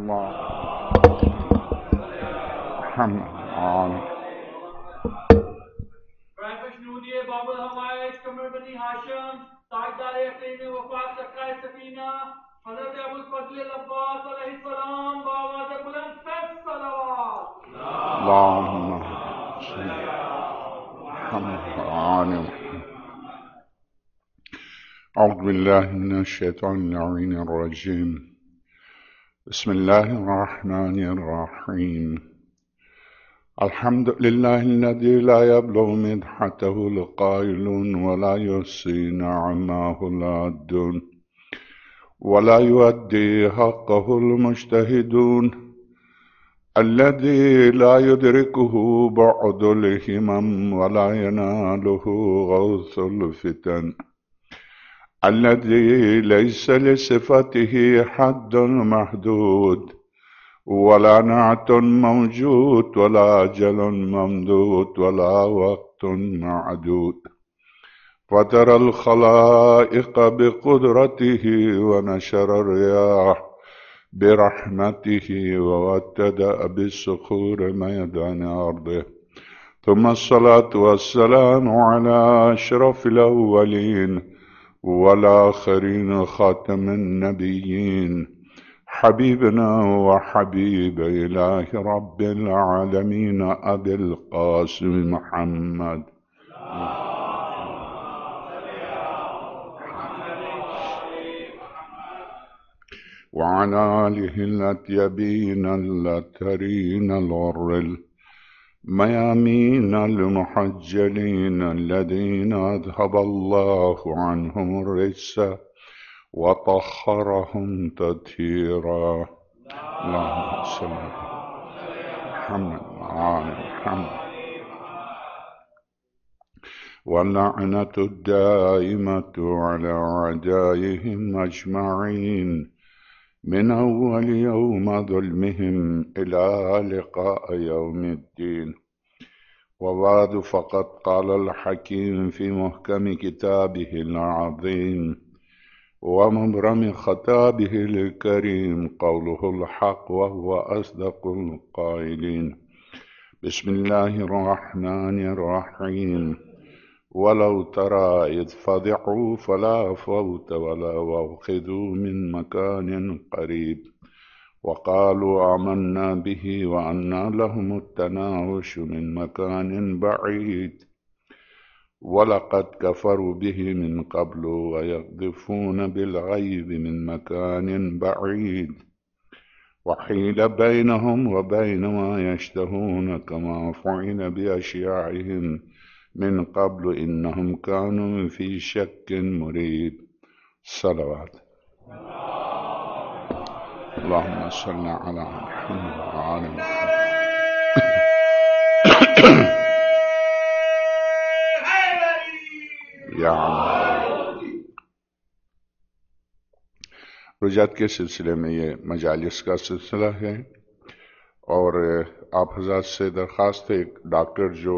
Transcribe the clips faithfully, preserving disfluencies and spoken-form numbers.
نودی باب الحوائج کمر بنی ہاشم تاجدار یقین وفات سکائے سکینہ حضرت ابو الفضل العباس علیہ السلام بآواز بلند سب صلوات اللهم صل على محمد. أعوذ بالله من الشيطان اللعين الرجيم. بسم الله الرحمن الرحيم. الحمد لله الذي لا يبلغ مدحته القائلون ولا يحصي نعمه العادون ولا يؤدي حقه المجتهدون الذي لا يدركه بعد الهمم ولا يناله غوث الفتن الذي ليس لصفته حد محدود ولا نعت موجود ولا أجل ممدود ولا وقت معدود فترى الخلائق بقدرته ونشر الرياح برحمته ووتد بالصخور ميدان أرضه ثم الصلاة والسلام على أشرف الأولين والآخرين خاتم النبيين حبيبنا وحبيب إله رب العالمين أبي القاسم محمد وعلى آله الأطيبين الأطهرين الغر الميامين المحجلين الذين أذهب الله عنهم الرجس وطهرهم تطهيرا. اللهم صل على محمد وعلى محمد. واللعنة الدائمة على أعدائهم أجمعين من أول يوم ظلمهم إلى لقاء يوم الدين. وبعد فقد قال الحكيم في محكم كتابه العظيم ومبرم خطابه الكريم قوله الحق وهو أصدق القائلين. بسم الله الرحمن الرحيم. ولو ترى إذ فزعوا فلا فوت ولا وأخذوا من مكان قريب وقالوا آمنا به وأنى لهم التناوش من مكان بعيد ولقد كفروا به من قبل ويقذفون بالغيب من مكان بعيد وحيل بينهم وبين ما يشتهون كما فعل بأشياعهم من قبل إنهم كانوا في شك مريب. صلوات. اللهم صل على محمد وعلى محمد. یا رجعت کے سلسلے میں یہ مجالس کا سلسلہ ہے اور آپ حضرات سے درخواست ہے. ایک ڈاکٹر جو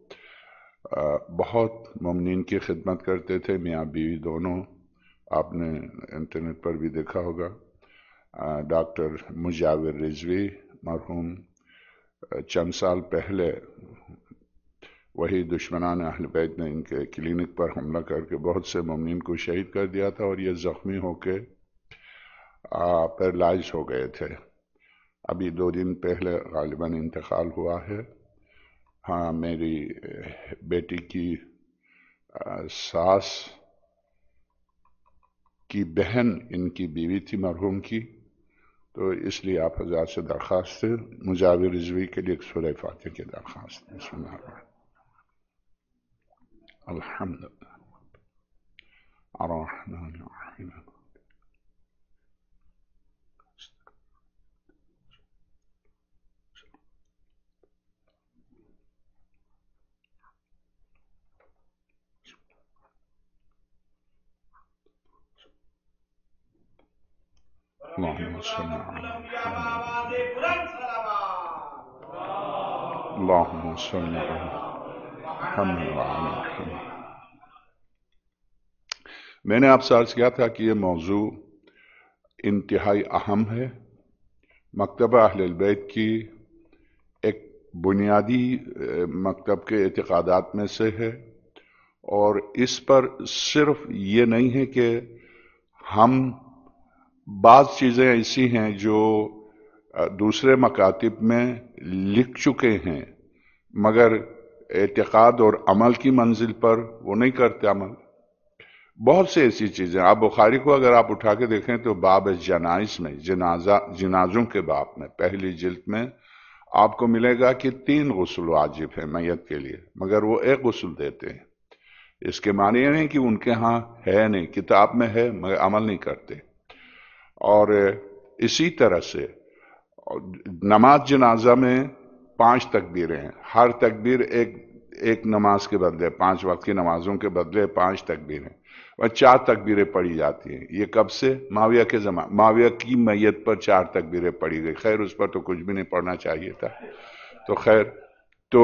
بہت مومنین کی خدمت کرتے تھے، میاں بیوی دونوں، آپ نے انٹرنیٹ پر بھی دیکھا ہوگا، ڈاکٹر مجاور رضوی مرحوم چند سال پہلے وہی دشمنان اہل بیت نے ان کے کلینک پر حملہ کر کے بہت سے مومنین کو شہید کر دیا تھا اور یہ زخمی ہو کے پیرالائز ہو گئے تھے. ابھی دو دن پہلے غالباً انتقال ہوا ہے. ہاں، میری بیٹی کی ساس کی بہن ان کی بیوی تھی مرحوم کی، تو اس لیے آپ حضرات سے درخواست ہے مجاور رضوی کے لیے ایک سورہ فاتحہ کی درخواست ہے. بسم اللہ الرحمن الحمد للہ الرحمن الرحیم اللهم صل على محمد اللهم صل على محمد وعلى محمد. میں نے آپ سے عرض کیا تھا کہ یہ موضوع انتہائی اہم ہے، مکتبہ اہل البیت کی ایک بنیادی مکتب کے اعتقادات میں سے ہے، اور اس پر صرف یہ نہیں ہے کہ ہم بعض چیزیں ایسی ہیں جو دوسرے مکاتب میں لکھ چکے ہیں مگر اعتقاد اور عمل کی منزل پر وہ نہیں کرتے عمل. بہت سے ایسی چیزیں آپ بخاری کو اگر آپ اٹھا کے دیکھیں تو باب جنائز میں جنازہ جنازوں کے باب میں پہلی جلد میں آپ کو ملے گا کہ تین غسل واجب ہیں میت کے لیے، مگر وہ ایک غسل دیتے ہیں. اس کے معنی یہ نہیں کہ ان کے ہاں ہے نہیں، کتاب میں ہے مگر عمل نہیں کرتے. اور اسی طرح سے نماز جنازہ میں پانچ تکبیریں ہیں، ہر تکبیر ایک ایک نماز کے بدلے، پانچ وقت کی نمازوں کے بدلے پانچ تکبیریں اور چار تکبیریں پڑھی جاتی ہیں. یہ کب سے؟ معاویہ کے زمان معاویہ کی میت پر چار تکبیریں پڑھی گئی. خیر اس پر تو کچھ بھی نہیں پڑھنا چاہیے تھا. تو خیر تو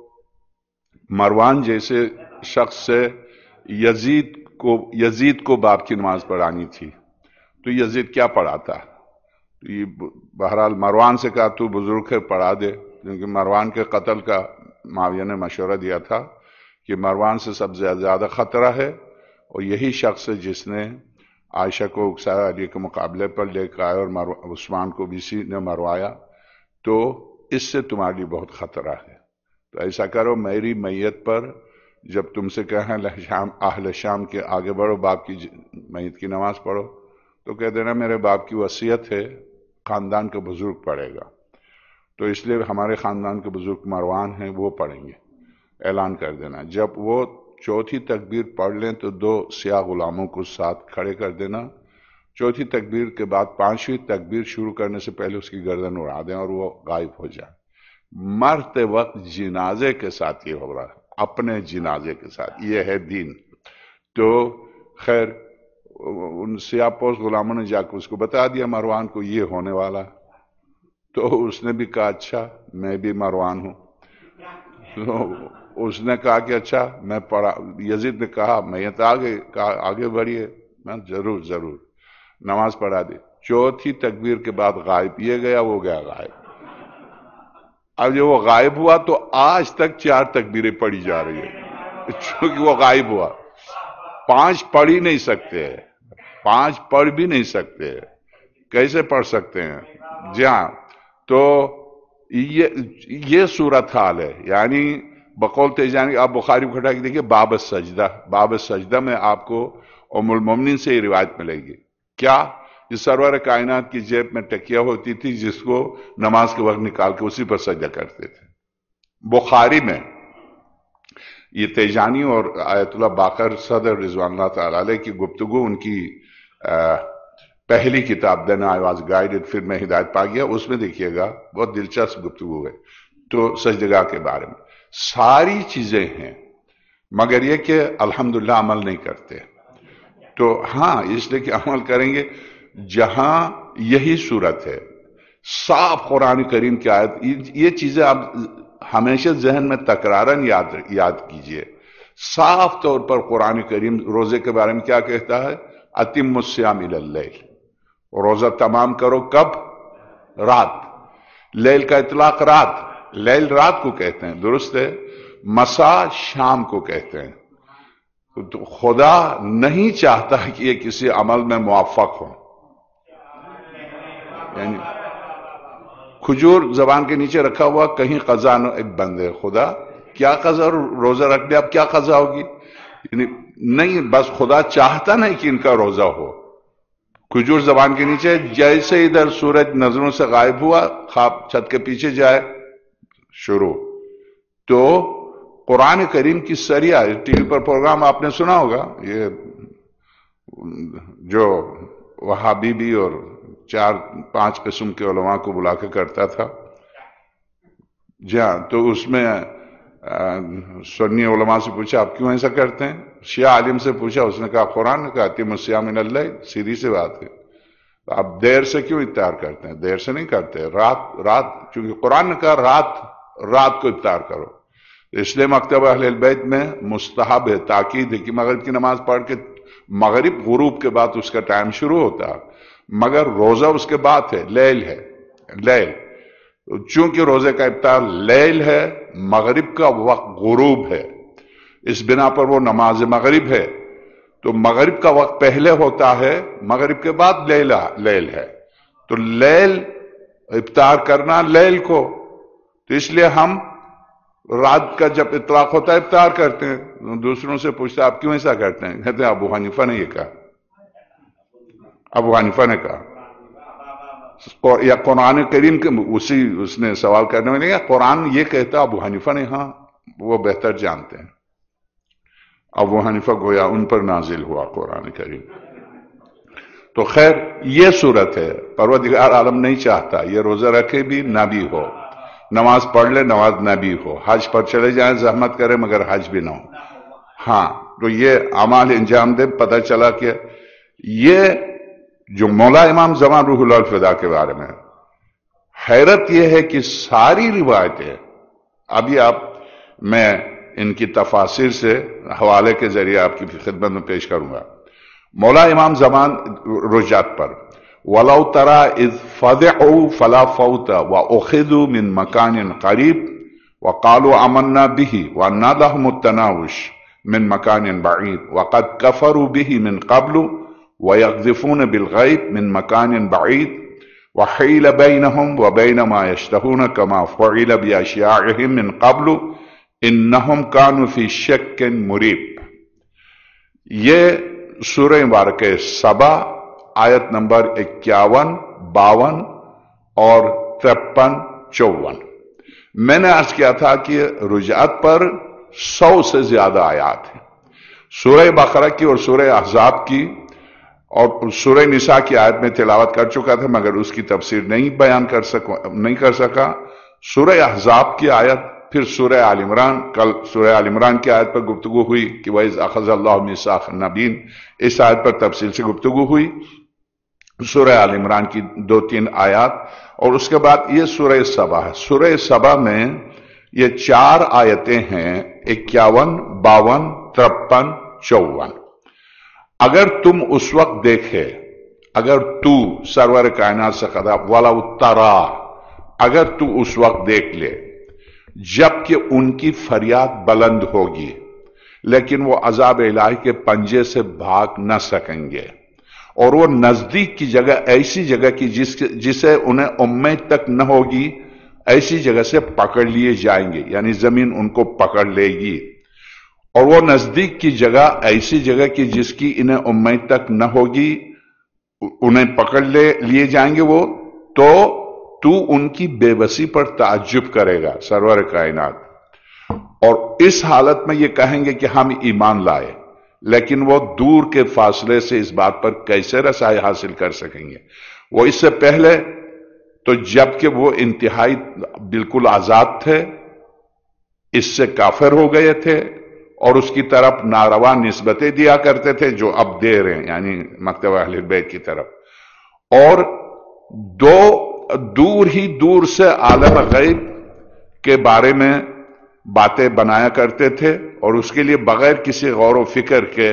مروان جیسے شخص سے یزید کو یزید کو باپ کی نماز پڑھانی تھی تو یزید کیا پڑھاتا؟ یہ بہرحال مروان سے کہا تو بزرگ ہے پڑھا دے، کیونکہ مروان کے قتل کا معاویہ نے مشورہ دیا تھا کہ مروان سے سب سے زیادہ خطرہ ہے، اور یہی شخص ہے جس نے عائشہ کو اکسایا، علی کے مقابلے پر لے کر آیا اور عثمان کو بھی اسی نے مروایا، تو اس سے تمہاری بہت خطرہ ہے. تو ایسا کرو میری میت پر جب تم سے کہیں شام اہل شام کے آگے بڑھو باپ کی میت کی نماز پڑھو تو کہہ دینا میرے باپ کی وصیت ہے، خاندان کا بزرگ پڑھے گا. تو اس لیے ہمارے خاندان کے بزرگ مروان ہیں وہ پڑھیں گے، اعلان کر دینا. جب وہ چوتھی تکبیر پڑھ لیں تو دو سیاہ غلاموں کو ساتھ کھڑے کر دینا. چوتھی تکبیر کے بعد پانچویں تکبیر شروع کرنے سے پہلے اس کی گردن اڑا دیں اور وہ غائب ہو جائے. مرتے وقت جنازے کے ساتھ یہ ہو رہا ہے، اپنے جنازے کے ساتھ. یہ ہے دین. تو خیر ان سیاہ پوش غلاموں نے جا کے اس کو بتا دیا مروان کو یہ ہونے والا، تو اس نے بھی کہا اچھا میں بھی مروان ہوں. تو اس نے کہا کہ اچھا میں پڑھا. یزید نے کہا میت آگے کہا آگے بڑھیے. میں ضرور ضرور نماز پڑھا دی. چوتھی تکبیر کے بعد غائب، یہ گیا وہ گیا غائب. اب جب وہ غائب ہوا تو آج تک چار تکبیریں پڑھی جا رہی ہے چونکہ وہ غائب ہوا. پانچ پڑھ ہی نہیں سکتے، پانچ پڑھ بھی نہیں سکتے، کیسے پڑھ سکتے ہیں؟ جی ہاں. تو یہ یہ صورت حال ہے. یعنی بقول تیجانی آپ بخاری کو اٹھا کے دیکھیے باب السجدہ، باب السجدہ میں آپ کو ام المومنین سے یہ روایت ملے گی. کیا؟ یہ سرور کائنات کی جیب میں ٹکیا ہوتی تھی جس کو نماز کے وقت نکال کے اسی پر سجدہ کرتے تھے. بخاری میں یہ تیجانی اور آیت اللہ باقر صدر رضوان اللہ تعالی علیہ کی گفتگو ان کی پہلی کتاب دین آئی واز گائیڈڈ، پھر میں ہدایت پا گیا، اس میں دیکھیے گا بہت دلچسپ گفتگو ہے. تو سجدگاہ کے بارے میں ساری چیزیں ہیں مگر یہ کہ الحمدللہ عمل نہیں کرتے. تو ہاں اس لیے کہ عمل کریں گے جہاں یہی صورت ہے. صاف قرآن کریم کی آیت، یہ چیزیں آپ ہمیشہ ذہن میں تکرارن یاد یاد کیجئے. صاف طور پر قرآن کریم روزے کے بارے میں کیا کہتا ہے؟ اتم الصیام الی اللیل، روزہ تمام کرو کب؟ رات. لیل کا اطلاق رات، لیل رات کو کہتے ہیں، درست ہے. مسا شام کو کہتے ہیں. تو خدا نہیں چاہتا کہ یہ کسی عمل میں موفق ہو. یعنی کھجور زبان کے نیچے رکھا ہوا کہیں قضا نہ، ایک بندے خدا کیا قضا، روزہ رکھ لیا اب کیا قضا ہوگی؟ یعنی نہیں، بس خدا چاہتا نہیں کہ ان کا روزہ ہو. کھجور زبان کے نیچے، جیسے ادھر سورج نظروں سے غائب ہوا خواب چھت کے پیچھے جائے شروع. تو قرآن کریم کی سریا، ٹی وی پر پروگرام آپ نے سنا ہوگا، یہ جو وہابی بھی اور چار پانچ قسم کے علماء کو بلا کے کرتا تھا. جی ہاں. تو اس میں سنی علماء سے پوچھا آپ کیوں ایسا کرتے ہیں؟ شیعہ عالم سے پوچھا، اس نے کہا قرآن نے کہا اتم الصیام الی اللیل، سیدھی سی بات ہے. آپ دیر سے کیوں افطار کرتے ہیں؟ دیر سے نہیں کرتے، رات رات چونکہ قرآن نے کہا رات رات کو افطار کرو. اس لیے مکتبہ اہل البیت میں مستحب ہے، تاکید ہے کہ مغرب کی نماز پڑھ کے مغرب غروب کے بعد اس کا ٹائم شروع ہوتا ہے، مگر روزہ اس کے بعد ہے، لیل ہے. لیل، چونکہ روزے کا افطار لیل ہے، مغرب کا وقت غروب ہے، اس بنا پر وہ نماز مغرب ہے، تو مغرب کا وقت پہلے ہوتا ہے، مغرب کے بعد لیلا لیل ہے، تو لیل افطار کرنا لیل کو، تو اس لیے ہم رات کا جب اطلاق ہوتا ہے افطار کرتے ہیں۔ دوسروں سے پوچھتے آپ کیوں ایسا کرتے ہیں؟ کہتے ہیں ابو حنیفہ نے یہ کہا، ابو حنیفہ نے کہا، یا قرآن کریم کے اسی اس نے سوال کرنے میں نہیں کہا قرآن یہ کہتا، ابو حنیفہ نے، ہاں وہ بہتر جانتے ہیں، ابو حنیفہ گویا ان پر نازل ہوا قرآن کریم۔ تو خیر یہ صورت ہے، پروردگار عالم نہیں چاہتا یہ روزہ رکھے بھی نہ بھی ہو، نماز پڑھ لے نماز نہ بھی ہو، حج پر چلے جائیں زحمت کرے مگر حج بھی نہ ہو۔ ہاں تو یہ اعمال انجام دے، پتہ چلا کہ یہ جو مولا امام زمان روح اللہ الفدا کے بارے میں حیرت یہ ہے کہ ساری روایتیں ابھی آپ میں ان کی تفاسیر سے حوالے کے ذریعے آپ کی خدمت میں پیش کروں گا۔ مولا امام زمان رجعت پر وَلَوْ تَرَى إِذْ فَضِعُوا فَلَا فَوْتَ وَأُخِذُوا مِن مَكَانٍ قَرِيبٍ وَقَالُوا آمَنَّا بِهِ وَأَنَّىٰ لَهُمُ التَّنَاوُشُ مِن مَكَانٍ بَعِيدٍ وَقَدْ كَفَرُوا بِهِ مِن قَبْلُ وَيَقْذِفُونَ بِالْغَيْبِ مِن مَكَانٍ بَعِيدٍ وَحِيلَ بَيْنَهُمْ وَبَيْنَ مَا يَشْتَهُونَ كَمَا فُعِلَ بِأَشْيَاعِهِم مِّن قَبْلُ إِنَّهُمْ كَانُوا فِي شَكٍّ مُّرِيبٍ۔ یہ سورہ مبارکہ سبا آیت نمبر اکیاون، باون اور ترپن چون۔ میں نے عرض کیا تھا کہ رجعت پر سو سے زیادہ آیات ہیں، سورہ بقرہ کی اور سورہ احزاب کی اور سورہ نساء کی آیت میں تلاوت کر چکا تھا مگر اس کی تفسیر نہیں بیان کر سکا نہیں کر سکا سورہ احزاب کی آیت، پھر سورہ آل عمران، کل سورہ آل عمران کی آیت پر گفتگو ہوئی کہ وَإِذْ أَخَذَ اللَّهُ مِيثَاقَ النَّبِيِّينَ، اس آیت پر تفصیل سے گفتگو ہوئی، سورہ آل عمران کی دو تین آیات، اور اس کے بعد یہ سورہ سبا ہے۔ سورہ سبا میں یہ چار آیتیں ہیں، اکیاون، باون، ترپن، چون۔ اگر تم اس وقت دیکھے، اگر تو سرور کائنات سے خطاب وَلَوْ تَرَى، اگر تو اس وقت دیکھ لے جبکہ ان کی فریاد بلند ہوگی لیکن وہ عذاب الہی کے پنجے سے بھاگ نہ سکیں گے، اور وہ نزدیک کی جگہ، ایسی جگہ کی جس جسے انہیں امید تک نہ ہوگی، ایسی جگہ سے پکڑ لیے جائیں گے، یعنی زمین ان کو پکڑ لے گی، اور وہ نزدیک کی جگہ ایسی جگہ کی جس کی انہیں امید تک نہ ہوگی، انہیں پکڑ لے لیے جائیں گے وہ، تو تو ان کی بے بسی پر تعجب کرے گا سرور کائنات، اور اس حالت میں یہ کہیں گے کہ ہم ایمان لائے، لیکن وہ دور کے فاصلے سے اس بات پر کیسے رسائی حاصل کر سکیں گے؟ وہ اس سے پہلے تو جب کہ وہ انتہائی بالکل آزاد تھے، اس سے کافر ہو گئے تھے اور اس کی طرف ناروا نسبتیں دیا کرتے تھے جو اب دے رہے ہیں، یعنی مکتب اہل بیت کی طرف، اور دو دور ہی دور سے عالم غیب کے بارے میں باتیں بنایا کرتے تھے، اور اس کے لیے بغیر کسی غور و فکر کے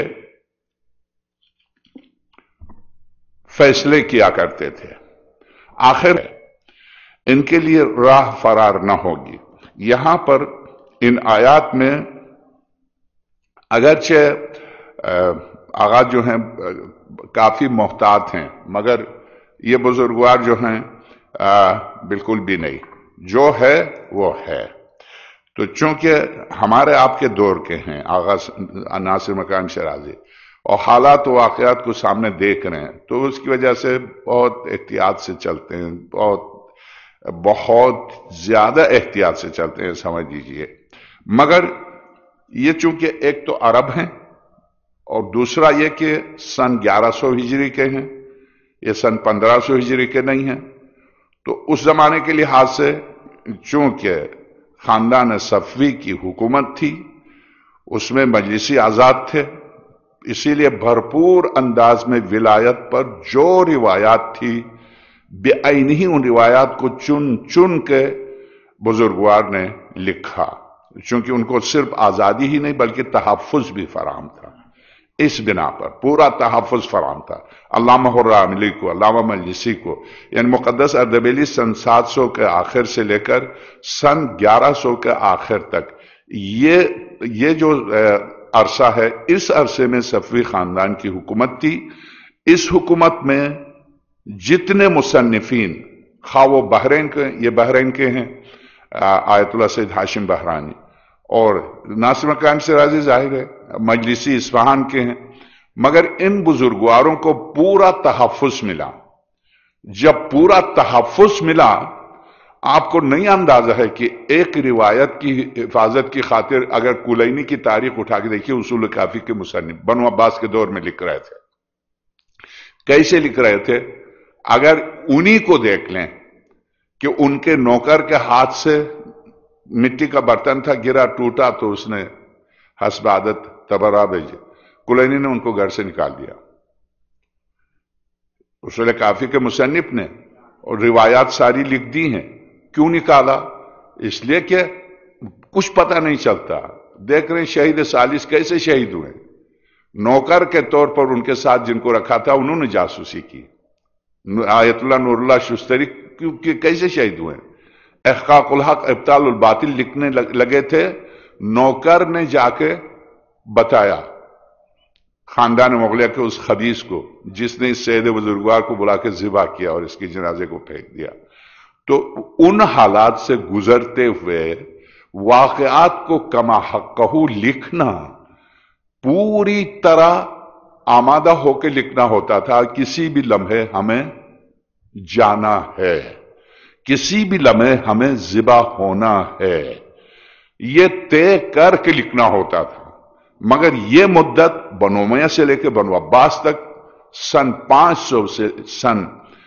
فیصلے کیا کرتے تھے۔ آخر ان کے لیے راہ فرار نہ ہوگی۔ یہاں پر ان آیات میں اگرچہ آغا جو ہیں کافی محتاط ہیں، مگر یہ بزرگوار جو ہیں بالکل بھی نہیں، جو ہے وہ ہے۔ تو چونکہ ہمارے آپ کے دور کے ہیں آغا ناصر مکان شیرازی، اور حالات و واقعات کو سامنے دیکھ رہے ہیں، تو اس کی وجہ سے بہت احتیاط سے چلتے ہیں، بہت بہت زیادہ احتیاط سے چلتے ہیں، سمجھ لیجیے۔ مگر یہ چونکہ ایک تو عرب ہیں اور دوسرا یہ کہ سن گیارہ سو ہجری کے ہیں، یہ سن پندرہ سو ہجری کے نہیں ہیں، تو اس زمانے کے لحاظ سے چونکہ خاندان صفوی کی حکومت تھی، اس میں مجلسی آزاد تھے، اسی لیے بھرپور انداز میں ولایت پر جو روایات تھی بے عینی ہی ان روایات کو چن چن کے بزرگوار نے لکھا، چونکہ ان کو صرف آزادی ہی نہیں بلکہ تحفظ بھی فراہم تھا، اس بنا پر پورا تحفظ فراہم تھا۔ علامہ حراملی کو، علامہ مجلسی کو، یعنی مقدس اردبیلی سن سات سو کے آخر سے لے کر سن گیارہ سو کے آخر تک یہ یہ جو عرصہ ہے، اس عرصے میں صفوی خاندان کی حکومت تھی۔ اس حکومت میں جتنے مصنفین، خواہ وہ بحرین کے، یہ بحرین کے ہیں آیت اللہ سید ہاشم بحرانی، اور ناصر مقام شیرازی ظاہر ہے مجلسی اصفہان کے ہیں، مگر ان بزرگواروں کو پورا تحفظ ملا۔ جب پورا تحفظ ملا، آپ کو نہیں اندازہ ہے کہ ایک روایت کی حفاظت کی خاطر اگر کلینی کی تاریخ اٹھا کے دیکھیے، اصول کافی کے مصنف بنو عباس کے دور میں لکھ رہے تھے۔ کیسے لکھ رہے تھے؟ اگر انہی کو دیکھ لیں کہ ان کے نوکر کے ہاتھ سے مٹی کا برتن تھا، گرا ٹوٹا تو اس نے حسب عادت تبرہ بھیجے، کلینی نے ان کو گھر سے نکال دیا۔ اصول کافی کے مصنف نے اور روایات ساری لکھ دی ہیں۔ کیوں نکالا؟ اس لیے کہ کچھ پتہ نہیں چلتا۔ دیکھ رہے ہیں شہید ثالث کیسے شہید ہوئے، نوکر کے طور پر ان کے ساتھ جن کو رکھا تھا انہوں نے جاسوسی کی۔ آیت اللہ نور اللہ شستری کیسے شہید ہوئے؟ احقاق الحق ابطال الباطل لکھنے لگے تھے، نوکر نے جا کے بتایا خاندان مغلیہ کے اس خبیث کو جس نے اس سید بزرگوار کو بلا کے ذبح کیا اور اس کی جنازے کو پھینک دیا۔ تو ان حالات سے گزرتے ہوئے واقعات کو کما حقہ لکھنا پوری طرح آمادہ ہو کے لکھنا ہوتا تھا۔ کسی بھی لمحے ہمیں جانا ہے، کسی بھی لمحے ہمیں ذبح ہونا ہے، یہ طے کر کے لکھنا ہوتا تھا۔ مگر یہ مدت بنو امیہ سے لے کے بنو عباس تک، سن پانچ سو سے سن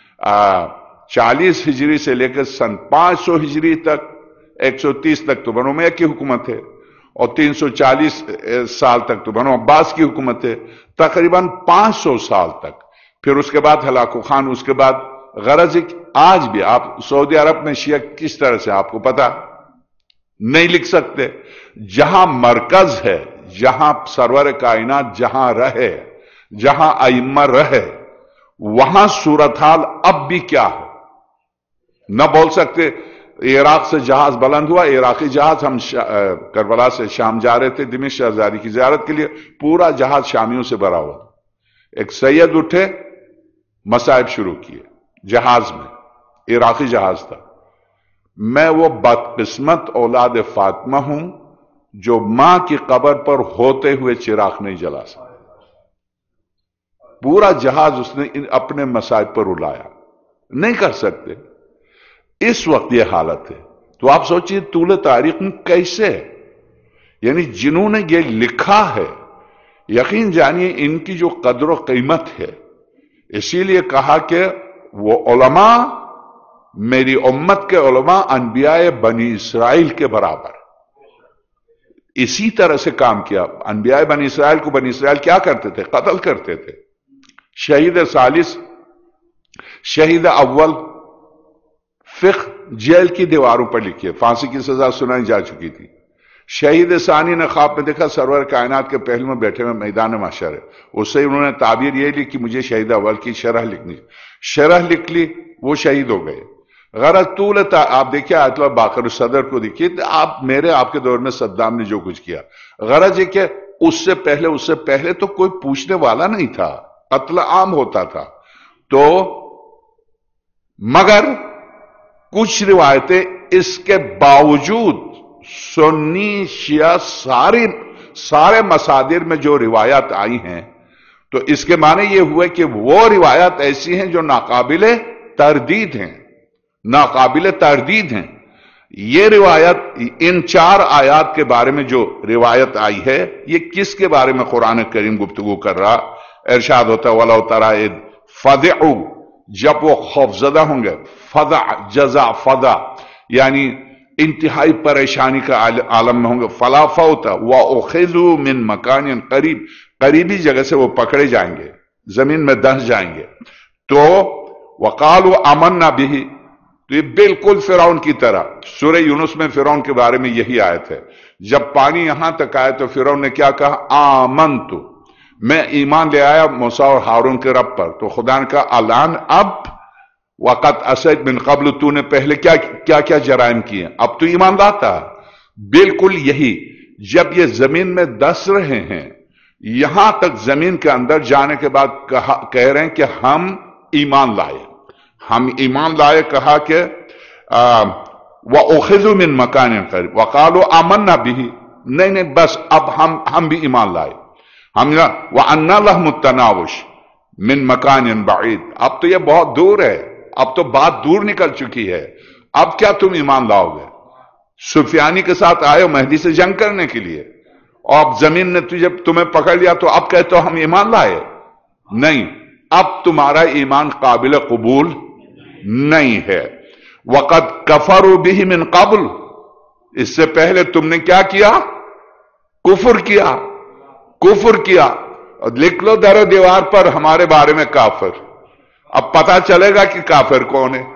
چالیس ہجری سے لے کے سن پانچ سو ہجری تک، ایک سو تیس تک تو بنو امیہ کی حکومت ہے، اور تین سو چالیس سال تک تو بنو عباس کی حکومت ہے، تقریباً پانچ سو سال تک۔ پھر اس کے بعد ہلاکو خان، اس کے بعد غرض آج بھی آپ سعودی عرب میں شیعہ کس طرح سے آپ کو پتا نہیں لکھ سکتے۔ جہاں مرکز ہے، جہاں سرور کائنات جہاں رہے، جہاں ائمہ رہے، وہاں صورتحال اب بھی کیا ہے نہ بول سکتے۔ عراق سے جہاز بلند ہوا، عراقی جہاز، ہم کربلا سے شام جا رہے تھے دمشق شہزادی کی زیارت کے لیے، پورا جہاز شامیوں سے بھرا ہوا۔ ایک سید اٹھے، مصائب شروع کیے جہاز میں، عراقی جہاز تھا۔ میں وہ بدقسمت اولاد فاطمہ ہوں جو ماں کی قبر پر ہوتے ہوئے چراغ نہیں جلا سکتا۔ پورا جہاز اس نے اپنے مصائب پر اڑایا، نہیں کر سکتے۔ اس وقت یہ حالت ہے۔ تو آپ سوچئے طول تاریخ میں کیسے، یعنی جنہوں نے یہ لکھا ہے، یقین جانیے ان کی جو قدر و قیمت ہے۔ اسی لیے کہا کہ وہ علماء، میری امت کے علماء انبیاء بنی اسرائیل کے برابر۔ اسی طرح سے کام کیا۔ انبیاء بنی اسرائیل کو بنی اسرائیل کیا کرتے تھے؟ قتل کرتے تھے۔ شہید ثالث، شہید اول، فقہ جیل کی دیواروں پر لکھی ہے، پھانسی کی سزا سنائی جا چکی تھی۔ شہید ثانی نے خواب میں دیکھا سرور کائنات کے پہلو میں بیٹھے ہوئے میدان محشر ہے، اس سے انہوں نے تعبیر یہ لی کہ مجھے شہید اول کی شرح لکھنی، شرح لکھ لی، وہ شہید ہو گئے۔ غرض طول آپ دیکھیے آیت اللہ باقر الصدر کو دیکھیے، آپ میرے آپ کے دور میں صدام نے جو کچھ کیا، غرض یہ کہ اس سے پہلے اس سے پہلے تو کوئی پوچھنے والا نہیں تھا، قتل عام ہوتا تھا۔ تو مگر کچھ روایتیں اس کے باوجود سنی شیعہ ساری سارے مصادر میں جو روایات آئی ہیں، تو اس کے معنی یہ ہوئے کہ وہ روایات ایسی ہیں جو ناقابل تردید ہیں، ناقابل تردید ہیں۔ یہ روایت، ان چار آیات کے بارے میں جو روایت آئی ہے، یہ کس کے بارے میں قرآن کریم گفتگو کر رہا؟ ارشاد ہوتا ہے وَلَوْ تَرَىٰ إِذْ فَزِعُوا، جب وہ خوفزدہ ہوں گے، فضع جزع فضع یعنی انتہائی پریشانی کا عالم میں ہوں گے، فَلَا فَوْتَ وَأُخِذُوا مِن مَكَانٍ قریب، قریبی جگہ سے وہ پکڑے جائیں گے، زمین میں دھنس جائیں گے۔ تو وَقَالُوا آمَنَّا بِهِ، تو یہ بالکل فرعون کی طرح، سورہ یونس میں فرعون کے بارے میں یہی آیت ہے۔ جب پانی یہاں تک آئے تو فرعون نے کیا کہا؟ آمنتو، میں ایمان لے آیا موسیٰ اور ہارون کے رب پر. تو خدا نے کہا الان اب وقت اسد من قبل، تو نے پہلے کیا کیا کیا جرائم کیے، اب تو ایمان لاتا. بالکل یہی جب یہ زمین میں دس رہے ہیں، یہاں تک زمین کے اندر جانے کے بعد کہا کہہ رہے ہیں کہ ہم ایمان لائے، ہم ایمان لائے. کہا کہ وَأُخِذُوا مِن مَكَانٍ قَرِيبٍ وَقَالُوا آمَنَّا بِهِ، نہیں نہیں بس اب ہم ہم بھی ایمان لائے. ہم وَأَنَّا لَهُمُ التَّنَاوُشُ مِن مَكَانٍ بَعِيدٍ، اب تو یہ بہت دور ہے، اب تو بات دور نکل چکی ہے، اب کیا تم ایمان لاؤ گے؟ سفیانی کے ساتھ آئے ہو مہدی سے جنگ کرنے کے لیے، اور اب زمین نے تجھے تمہیں پکڑ لیا تو اب کہتے ہو ہم ایمان لائے. نہیں، اب تمہارا ایمان قابل قبول نہیں ہے. وَقَدْ كَفَرُوا بِهِ مِن قَبْلُ، اس سے پہلے تم نے کیا کیا؟ کفر کیا، کفر کیا. لکھ لو در دیوار پر ہمارے بارے میں کافر، اب پتا چلے گا کہ کافر کون ہے.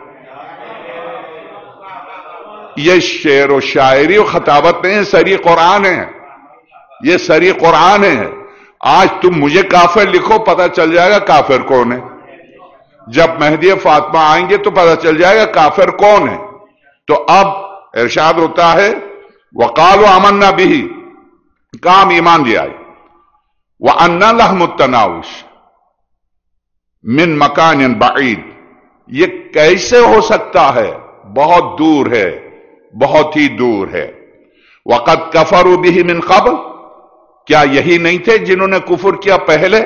یہ شعر و شاعری و خطابت نہیں، سری قرآن ہے، یہ سری قرآن ہے. آج تم مجھے کافر لکھو، پتا چل جائے گا کافر کون ہے. جب مہدی فاطمہ آئیں گے تو پتا چل جائے گا کافر کون ہے. تو اب ارشاد ہوتا ہے وَقَالُوا آمَنَّا بِهِ، کام ایمان لے آئے. وَأَنَّا لَهُمُ التَّنَاوُشُ مِن مَكَانٍ بَعِيدٍ، یہ کیسے ہو سکتا ہے؟ بہت دور ہے، بہت ہی دور ہے. وَقَدْ كَفَرُوا بِهِ مِن قَبْلُ، کیا یہی نہیں تھے جنہوں نے کفر کیا پہلے؟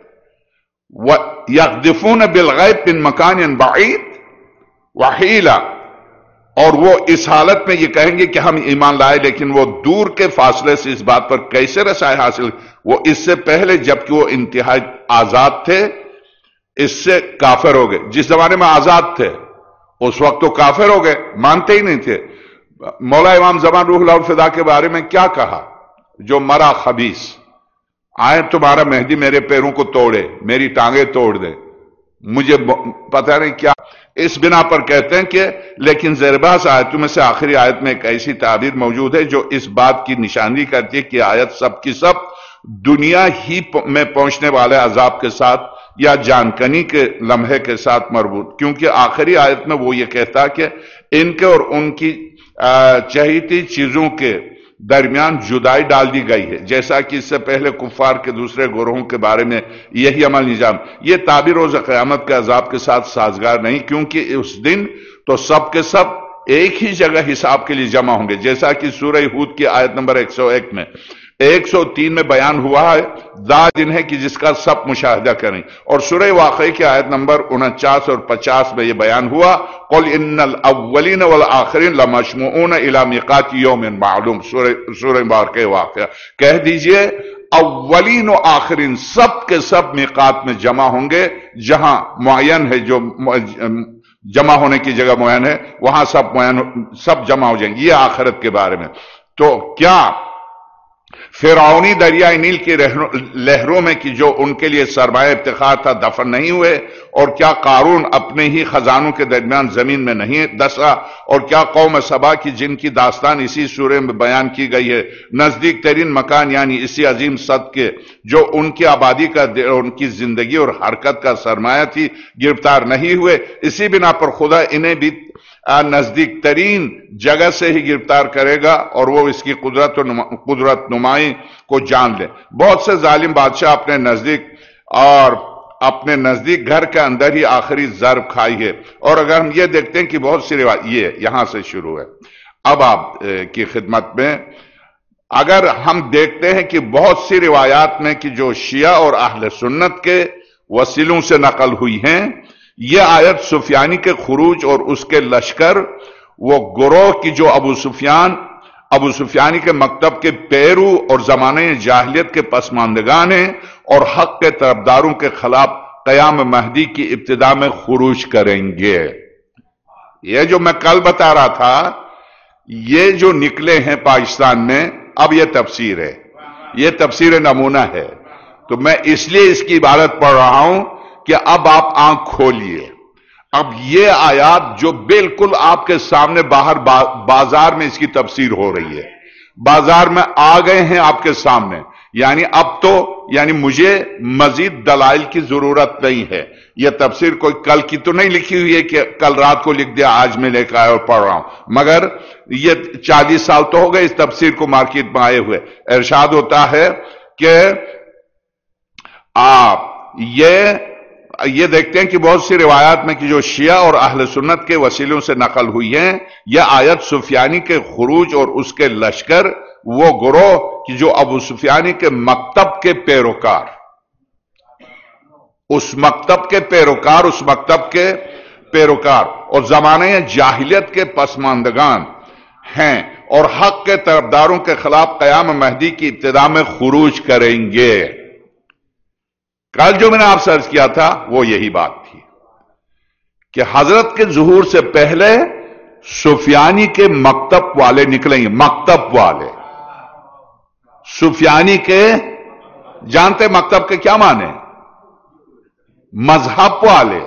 وَيَقْذِفُونَ بِالْغَيْبِ مِن مَكَانٍ بَعِيدٍ وَحِيلًا، اور وہ اس حالت میں یہ کہیں گے کہ ہم ایمان لائے، لیکن وہ دور کے فاصلے سے اس بات پر کیسے رسائی حاصل؟ وہ اس سے پہلے جبکہ وہ انتہائی آزاد تھے اس سے کافر ہو گئے. جس زمانے میں آزاد تھے اس وقت تو کافر ہو گئے، مانتے ہی نہیں تھے. مولا امام زمان روح اللہ الفدا کے بارے میں کیا کہا؟ جو مرا خبیث، آئے تمہارا مہدی میرے پیروں کو توڑے، میری ٹانگیں توڑ دے، مجھے پتہ نہیں کیا. اس بنا پر کہتے ہیں کہ لیکن زیرباس آیتوں میں سے آخری آیت میں ایک ایسی تعبیر موجود ہے جو اس بات کی نشاندہی کرتی ہے کہ آیت سب کی سب دنیا ہی میں پہنچنے والے عذاب کے ساتھ یا جانکنی کے لمحے کے ساتھ مربوط، کیونکہ آخری آیت میں وہ یہ کہتا کہ ان کے اور ان کی چہیتی چیزوں کے درمیان جدائی ڈال دی گئی ہے، جیسا کہ اس سے پہلے کفار کے دوسرے گروہوں کے بارے میں یہی عمل نظام. یہ تعبیر روز قیامت کے عذاب کے ساتھ سازگار نہیں، کیونکہ اس دن تو سب کے سب ایک ہی جگہ حساب کے لیے جمع ہوں گے، جیسا کہ سورہ ہود کی آیت نمبر ایک سو ایک میں ایک سو تین میں بیان ہوا ہے. دا دن ہے کہ جس کا سب مشاہدہ کریں. اور سورہ واقعہ کی آیت نمبر انچاس اور پچاس میں یہ بیان ہوا قل ان الاولین والآخرین لمجموعون الی میقات یوم معلوم. سورہ سورہ واقعہ واقعہ کہہ دیجئے اولین و آخرین سب کے سب میقات میں جمع ہوں گے، جہاں معین ہے، جو جمع ہونے کی جگہ معین ہے وہاں سب معین سب جمع ہو جائیں گے. یہ آخرت کے بارے میں. تو کیا فرعونی دریائے نیل کی لہروں میں کہ جو ان کے لیے سرمایہ افتخار تھا دفن نہیں ہوئے، اور کیا قارون اپنے ہی خزانوں کے درمیان زمین میں نہیں دسا، اور کیا قوم سبا کی جن کی داستان اسی سورے میں بیان کی گئی ہے نزدیک ترین مکان یعنی اسی عظیم صد کے جو ان کی آبادی کا ان کی زندگی اور حرکت کا سرمایہ تھی گرفتار نہیں ہوئے. اسی بنا پر خدا انہیں بھی نزدیک ترین جگہ سے ہی گرفتار کرے گا اور وہ اس کی قدرت و قدرت نمائی کو جان لے. بہت سے ظالم بادشاہ اپنے نزدیک اور اپنے نزدیک گھر کے اندر ہی آخری ضرب کھائی ہے. اور اگر ہم یہ دیکھتے ہیں کہ بہت سی روایت یہ یہاں سے شروع ہے. اب آپ کی خدمت میں اگر ہم دیکھتے ہیں کہ بہت سی روایات میں کہ جو شیعہ اور اہل سنت کے وسیلوں سے نقل ہوئی ہیں، یہ آیت سفیانی کے خروج اور اس کے لشکر وہ گروہ کی جو ابو سفیان ابو سفیانی کے مکتب کے پیرو اور زمانے جاہلیت کے پسماندگان ہیں اور حق کے طرفداروں کے خلاف قیام مہدی کی ابتدا میں خروج کریں گے. یہ جو میں کل بتا رہا تھا یہ جو نکلے ہیں پاکستان میں اب یہ تفسیر ہے، یہ تفسیر نمونہ ہے. تو میں اس لیے اس کی عبارت پڑھ رہا ہوں کہ اب آپ آنکھ کھولیے. اب یہ آیات جو بالکل آپ کے سامنے باہر بازار میں اس کی تفسیر ہو رہی ہے، بازار میں آ گئے ہیں آپ کے سامنے. یعنی اب تو یعنی مجھے مزید دلائل کی ضرورت نہیں ہے. یہ تفسیر کوئی کل کی تو نہیں لکھی ہوئی ہے کہ کل رات کو لکھ دیا آج میں لے کے آیا اور پڑھ رہا ہوں, مگر یہ چالیس سال تو ہو گئے اس تفسیر کو مارکیٹ میں آئے ہوئے. ارشاد ہوتا ہے کہ آپ یہ یہ دیکھتے ہیں کہ بہت سی روایات میں کہ جو شیعہ اور اہل سنت کے وسیلوں سے نقل ہوئی ہیں, یہ آیت سفیانی کے خروج اور اس کے لشکر, وہ گروہ کہ جو ابو سفیانی کے مکتب کے پیروکار, اس مکتب کے پیروکار اس مکتب کے پیروکار اور زمانے جاہلیت کے پسماندگان ہیں اور حق کے طرفداروں کے خلاف قیام مہدی کی ابتدا میں خروج کریں گے. کل جو میں نے آپ سے عرض کیا تھا وہ یہی بات تھی کہ حضرت کے ظہور سے پہلے سفیانی کے مکتب والے نکلیں گے. مکتب والے سفیانی کے, جانتے مکتب کے کیا معنی؟ مذہب والے.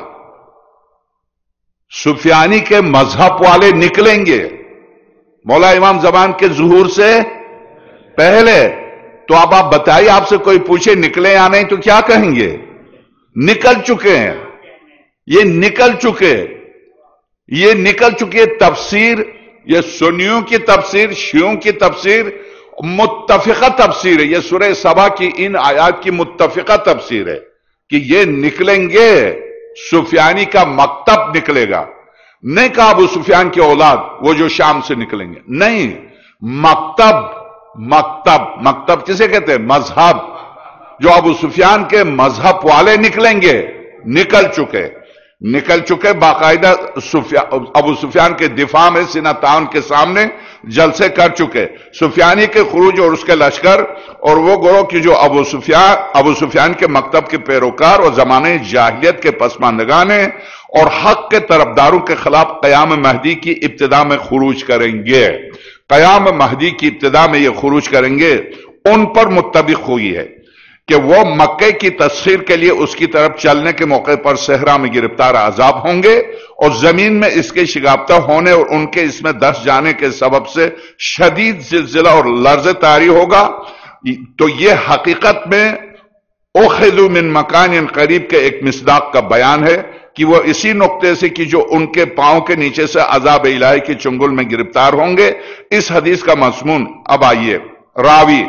سفیانی کے مذہب والے نکلیں گے مولا امام زمان کے ظہور سے پہلے. تو اب آپ بتائیے, آپ سے کوئی پوچھے نکلے یا نہیں تو کیا کہیں گے؟ نکل چکے ہیں, یہ نکل چکے, یہ نکل چکے. تفسیر یہ سنیوں کی تفسیر, شیعوں کی تفسیر متفقہ تفسیر ہے. یہ سورہ سبا کی ان آیات کی متفقہ تفسیر ہے کہ یہ نکلیں گے, سفیانی کا مکتب نکلے گا. نہیں کہا ابو سفیان کی اولاد وہ جو شام سے نکلیں گے, نہیں, مکتب. مکتب مکتب کسے کہتے ہیں؟ مذہب. جو ابو سفیان کے مذہب والے نکلیں گے, نکل چکے نکل چکے باقاعدہ ابو سفیان کے دفاع میں سینہ تان کے سامنے جلسے کر چکے. سفیانی کے خروج اور اس کے لشکر اور وہ گروہ کی جو ابو سفیان ابو سفیان کے مکتب کے پیروکار اور زمانے جاہلیت کے پسماندگان ہیں اور حق کے طرفداروں کے خلاف قیام مہدی کی ابتدا میں خروج کریں گے. قیام مہدی کی ابتدا میں یہ خروج کریں گے. ان پر متفق ہوئی ہے کہ وہ مکے کی تسخیر کے لیے اس کی طرف چلنے کے موقع پر صحرا میں گرفتار عذاب ہوں گے اور زمین میں اس کے شگافتہ ہونے اور ان کے اس میں دس جانے کے سبب سے شدید زلزلہ اور لرز طاری ہوگا. تو یہ حقیقت میں اخذوا من مکان قریب کے ایک مصداق کا بیان ہے کہ وہ اسی نقطے سے کہ جو ان کے پاؤں کے نیچے سے عذاب الہی کی چنگل میں گرفتار ہوں گے. اس حدیث کا مضمون, اب آئیے راوی,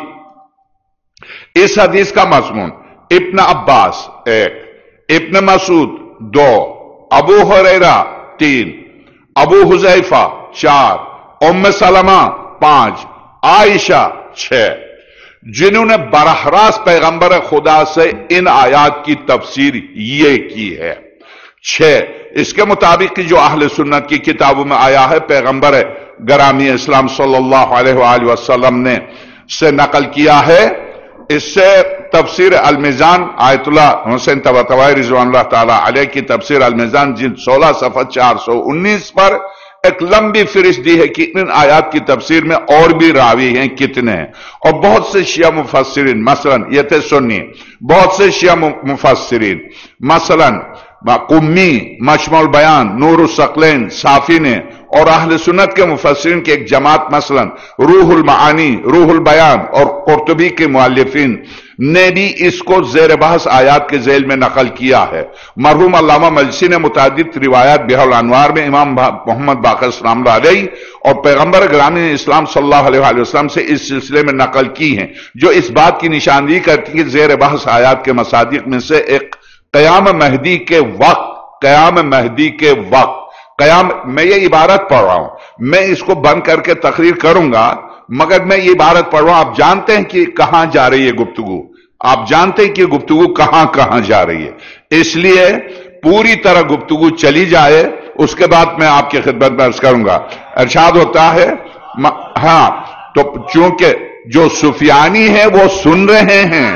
اس حدیث کا مضمون ابن عباس ایک, ابن مسعود دو, ابو ہریرہ تین, ابو حذیفہ چار, ام سلمہ پانچ, عائشہ چھ, جنہوں نے براہ راست پیغمبر خدا سے ان آیات کی تفسیر یہ کی ہے. چھ, اس کے مطابق جو اہل سنت کی کتابوں میں آیا ہے پیغمبر گرامی اسلام صلی اللہ علیہ وآلہ وسلم نے سے نقل کیا ہے. اس سے تفسیر المیزان آیت اللہ حسین طباطبائی رضوان اللہ تعالی علیہ کی تفسیر المیزان جلد سولہ صفحہ چار سو انیس پر ایک لمبی فہرست دی ہے کہ ان آیات کی تفسیر میں اور بھی راوی ہیں کتنے ہیں. اور بہت سے شیعہ مفسرین, مثلا یہ تھے سنی, بہت سے شیعہ مفسرین مثلا قمی, مجمع البیان, نور الثقلین, صافی نے اور اہل سنت کے مفسرین کی ایک جماعت مثلا روح المعانی, روح البیان اور قرطبی کے مؤلفین نے بھی اس کو زیر بحث آیات کے ذیل میں نقل کیا ہے. مرحوم علامہ مجلسی نے متعدد روایات بحر الانوار میں امام محمد باقر سلام اللہ علیہ اور پیغمبر گرامی اسلام صلی اللہ علیہ وآلہ وسلم سے اس سلسلے میں نقل کی ہیں جو اس بات کی نشاندہی کرتی ہے کہ زیر بحث آیات کے مصادیق میں سے ایک قیام مہدی کے وقت, قیام مہدی کے وقت قیام, میں یہ عبارت پڑھ رہا ہوں, میں اس کو بند کر کے تقریر کروں گا مگر میں یہ عبارت پڑھ رہا ہوں. آپ جانتے ہیں کہ کہاں جا رہی ہے گفتگو, آپ جانتے ہیں کہ گفتگو کہاں کہاں جا رہی ہے, اس لیے پوری طرح گفتگو چلی جائے, اس کے بعد میں آپ کی خدمت میں عرض کروں گا. ارشاد ہوتا ہے, ہاں تو چونکہ جو سفیانی ہے وہ سن رہے ہیں,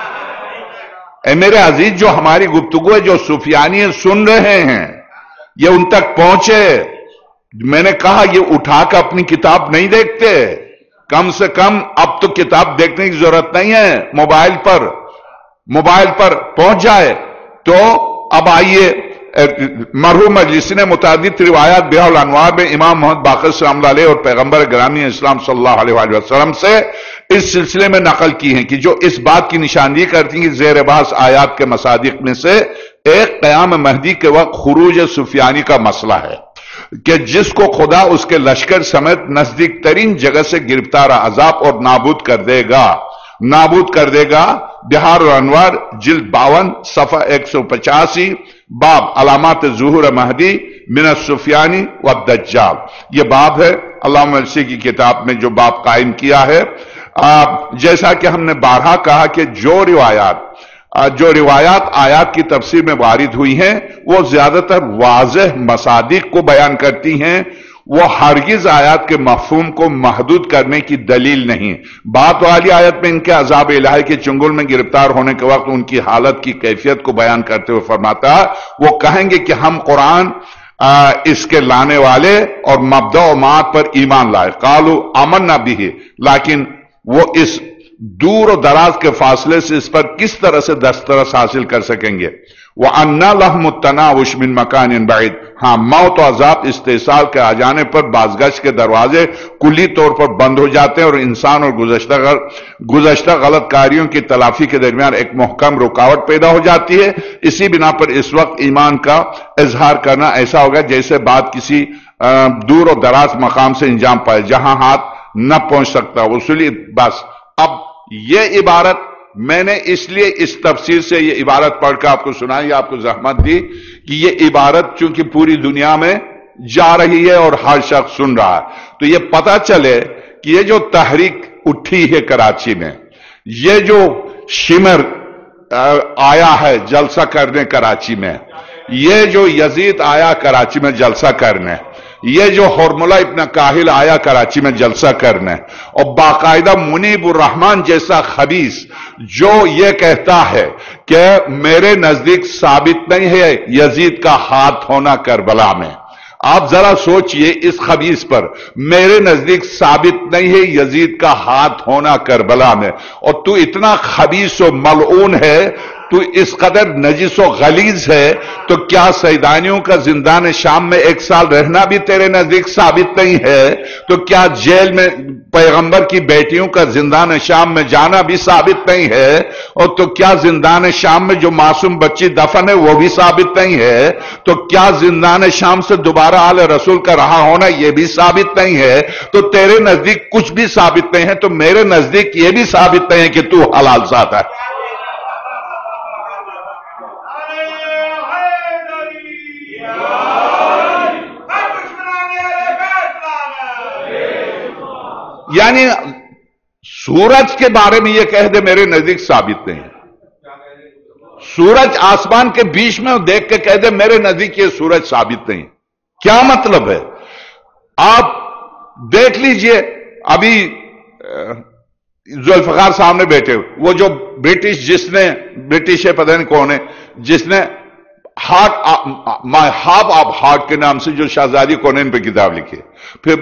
اے میرے عزیز جو ہماری گفتگو ہے جو سفیانی ہے سن رہے ہیں, یہ ان تک پہنچے. میں نے کہا یہ اٹھا کے اپنی کتاب نہیں دیکھتے, کم سے کم اب تو کتاب دیکھنے کی ضرورت نہیں ہے, موبائل پر موبائل پر پہنچ جائے. تو اب آئیے مرحوم مجلسی نے متعدد روایات بیاہ الانوار میں امام محمد باقر سلام اللہ علیہ اور پیغمبر گرامی اسلام صلی اللہ علیہ وآلہ وسلم سے اس سلسلے میں نقل کی ہیں کہ جو اس بات کی نشاندہی کرتی ہیں کہ زیر بحث آیات کے مصادیق میں سے ایک قیام مہدی کے وقت خروج سفیانی کا مسئلہ ہے کہ جس کو خدا اس کے لشکر سمیت نزدیک ترین جگہ سے گرفتار عذاب اور نابود کر دے گا نابود کر دے گا بہار الانوار جلد باون صفحہ ایک سو پچاسی باب علامات ظہور مہدی من السفیانی والدجال. یہ باب ہے علامہ مجلسی کی کتاب میں جو باب قائم کیا ہے. جیسا کہ ہم نے بارہا کہا کہ جو روایات جو روایات آیات کی تفسیر میں وارد ہوئی ہیں وہ زیادہ تر واضح مصادیق کو بیان کرتی ہیں، وہ ہرگز آیات کے مفہوم کو محدود کرنے کی دلیل نہیں. بات والی آیت میں ان کے عذاب الہی کے چنگل میں گرفتار ہونے کے وقت ان کی حالت کی کیفیت کو بیان کرتے ہوئے فرماتا وہ کہیں گے کہ ہم قرآن اس کے لانے والے اور مبدأ و معاد پر ایمان لائے. قالوا آمنا به، لیکن وہ اس دور و دراز کے فاصلے سے اس پر کس طرح سے دسترس حاصل کر سکیں گے؟ وَأَنَّا لَهُمُ التَّنَاوُشُ مِن مَكَانٍ بَعِيدٍ، ہاں موت و عذاب استحصال کے آ جانے پر بازگشت کے دروازے کلی طور پر بند ہو جاتے ہیں اور انسان اور گزشتہ گزشتہ غلط کاریوں کی تلافی کے درمیان ایک محکم رکاوٹ پیدا ہو جاتی ہے. اسی بنا پر اس وقت ایمان کا اظہار کرنا ایسا ہوگا جیسے بات کسی دور و دراز مقام سے انجام پائے جہاں ہاتھ نہ پہنچ سکتا. وصولی بس. اب یہ عبارت میں نے اس لیے اس تفسیر سے یہ عبارت پڑھ کر آپ کو سنائی، آپ کو زحمت دی کہ یہ عبارت چونکہ پوری دنیا میں جا رہی ہے اور ہر شخص سن رہا ہے تو یہ پتہ چلے کہ یہ جو تحریک اٹھی ہے کراچی میں، یہ جو شمر آیا ہے جلسہ کرنے کراچی میں، یہ جو یزید آیا کراچی میں جلسہ کرنے، یہ جو حرملہ ابن کاہل آیا کراچی میں جلسہ کرنے، اور باقاعدہ منیب الرحمن جیسا خبیث جو یہ کہتا ہے کہ میرے نزدیک ثابت نہیں ہے یزید کا ہاتھ ہونا کربلا میں. آپ ذرا سوچئے اس خبیث پر، میرے نزدیک ثابت نہیں ہے یزید کا ہاتھ ہونا کربلا میں، اور تو اتنا خبیث و ملعون ہے، تو اس قدر نجس و غلیظ ہے، تو کیا سیدانیوں کا زندان شام میں ایک سال رہنا بھی تیرے نزدیک ثابت نہیں ہے؟ تو کیا جیل میں پیغمبر کی بیٹیوں کا زندان شام میں جانا بھی ثابت نہیں ہے؟ اور تو کیا زندان شام میں جو معصوم بچی دفن ہے وہ بھی ثابت نہیں ہے؟ تو کیا زندان شام سے دوبارہ آل رسول کا رہا ہونا یہ بھی ثابت نہیں ہے؟ تو تیرے نزدیک کچھ بھی ثابت نہیں ہے تو میرے نزدیک یہ بھی ثابت نہیں ہے کہ تو حلال ذات ہے. یعنی سورج کے بارے میں یہ کہہ دے میرے نزدیک ثابت نہیں ہے، سورج آسمان کے بیچ میں دیکھ کے کہہ دے میرے نزدیک یہ سورج ثابت نہیں. کیا مطلب ہے؟ آپ دیکھ لیجئے ابھی ذوالفقار سامنے بیٹھے وہ جو برٹش جس نے برٹش ہے پتہ نہیں کون ہے جس نے heart my half of heart کے نام سے جو شہزادی کونین پہ کتاب لکھی، پھر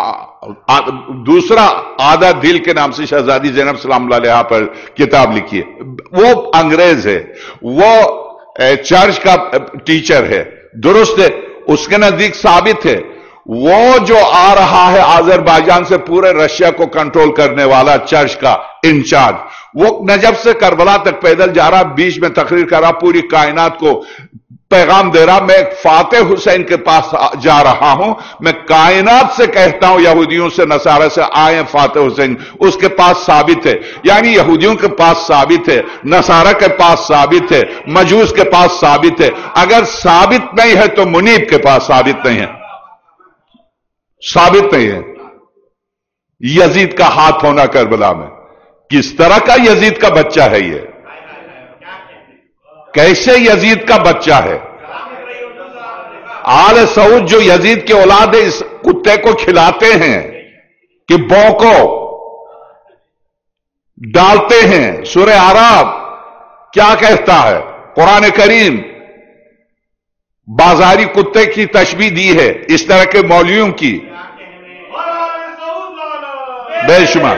دوسرا آدھا دل کے نام سے شہزادی زینب سلام اللہ علیہ پر کتاب لکھی ہے. وہ انگریز ہے، وہ چرچ کا ٹیچر ہے، درست ہے، اس کے نزدیک ثابت ہے. وہ جو آ رہا ہے آذربائیجان سے پورے رشیا کو کنٹرول کرنے والا چرچ کا انچارج، وہ نجف سے کربلا تک پیدل جا رہا، بیچ میں تقریر کر رہا، پوری کائنات کو پیغام دے رہا. میں ایک فاتح حسین کے پاس جا رہا ہوں، میں کائنات سے کہتا ہوں یہودیوں سے نصارہ سے آئیں فاتح حسین، اس کے پاس ثابت ہے. یعنی یہودیوں کے پاس ثابت ہے، نصارہ کے پاس ثابت ہے، مجوس کے پاس ثابت ہے. اگر ثابت نہیں ہے تو منیب کے پاس ثابت نہیں ہے، ثابت نہیں ہے. یزید کا ہاتھ ہونا کربلا میں، کس طرح کا یزید کا بچہ ہے یہ؟ کیسے یزید کا بچہ ہے؟ آل سعود جو یزید کے اولاد ہے اس کتے کو کھلاتے ہیں کہ بوکو ڈالتے ہیں. سورہ اعراف کیا کہتا ہے؟ قرآن کریم بازاری کتے کی تشبیہ دی ہے اس طرح کے مولویوں کی بے شمار.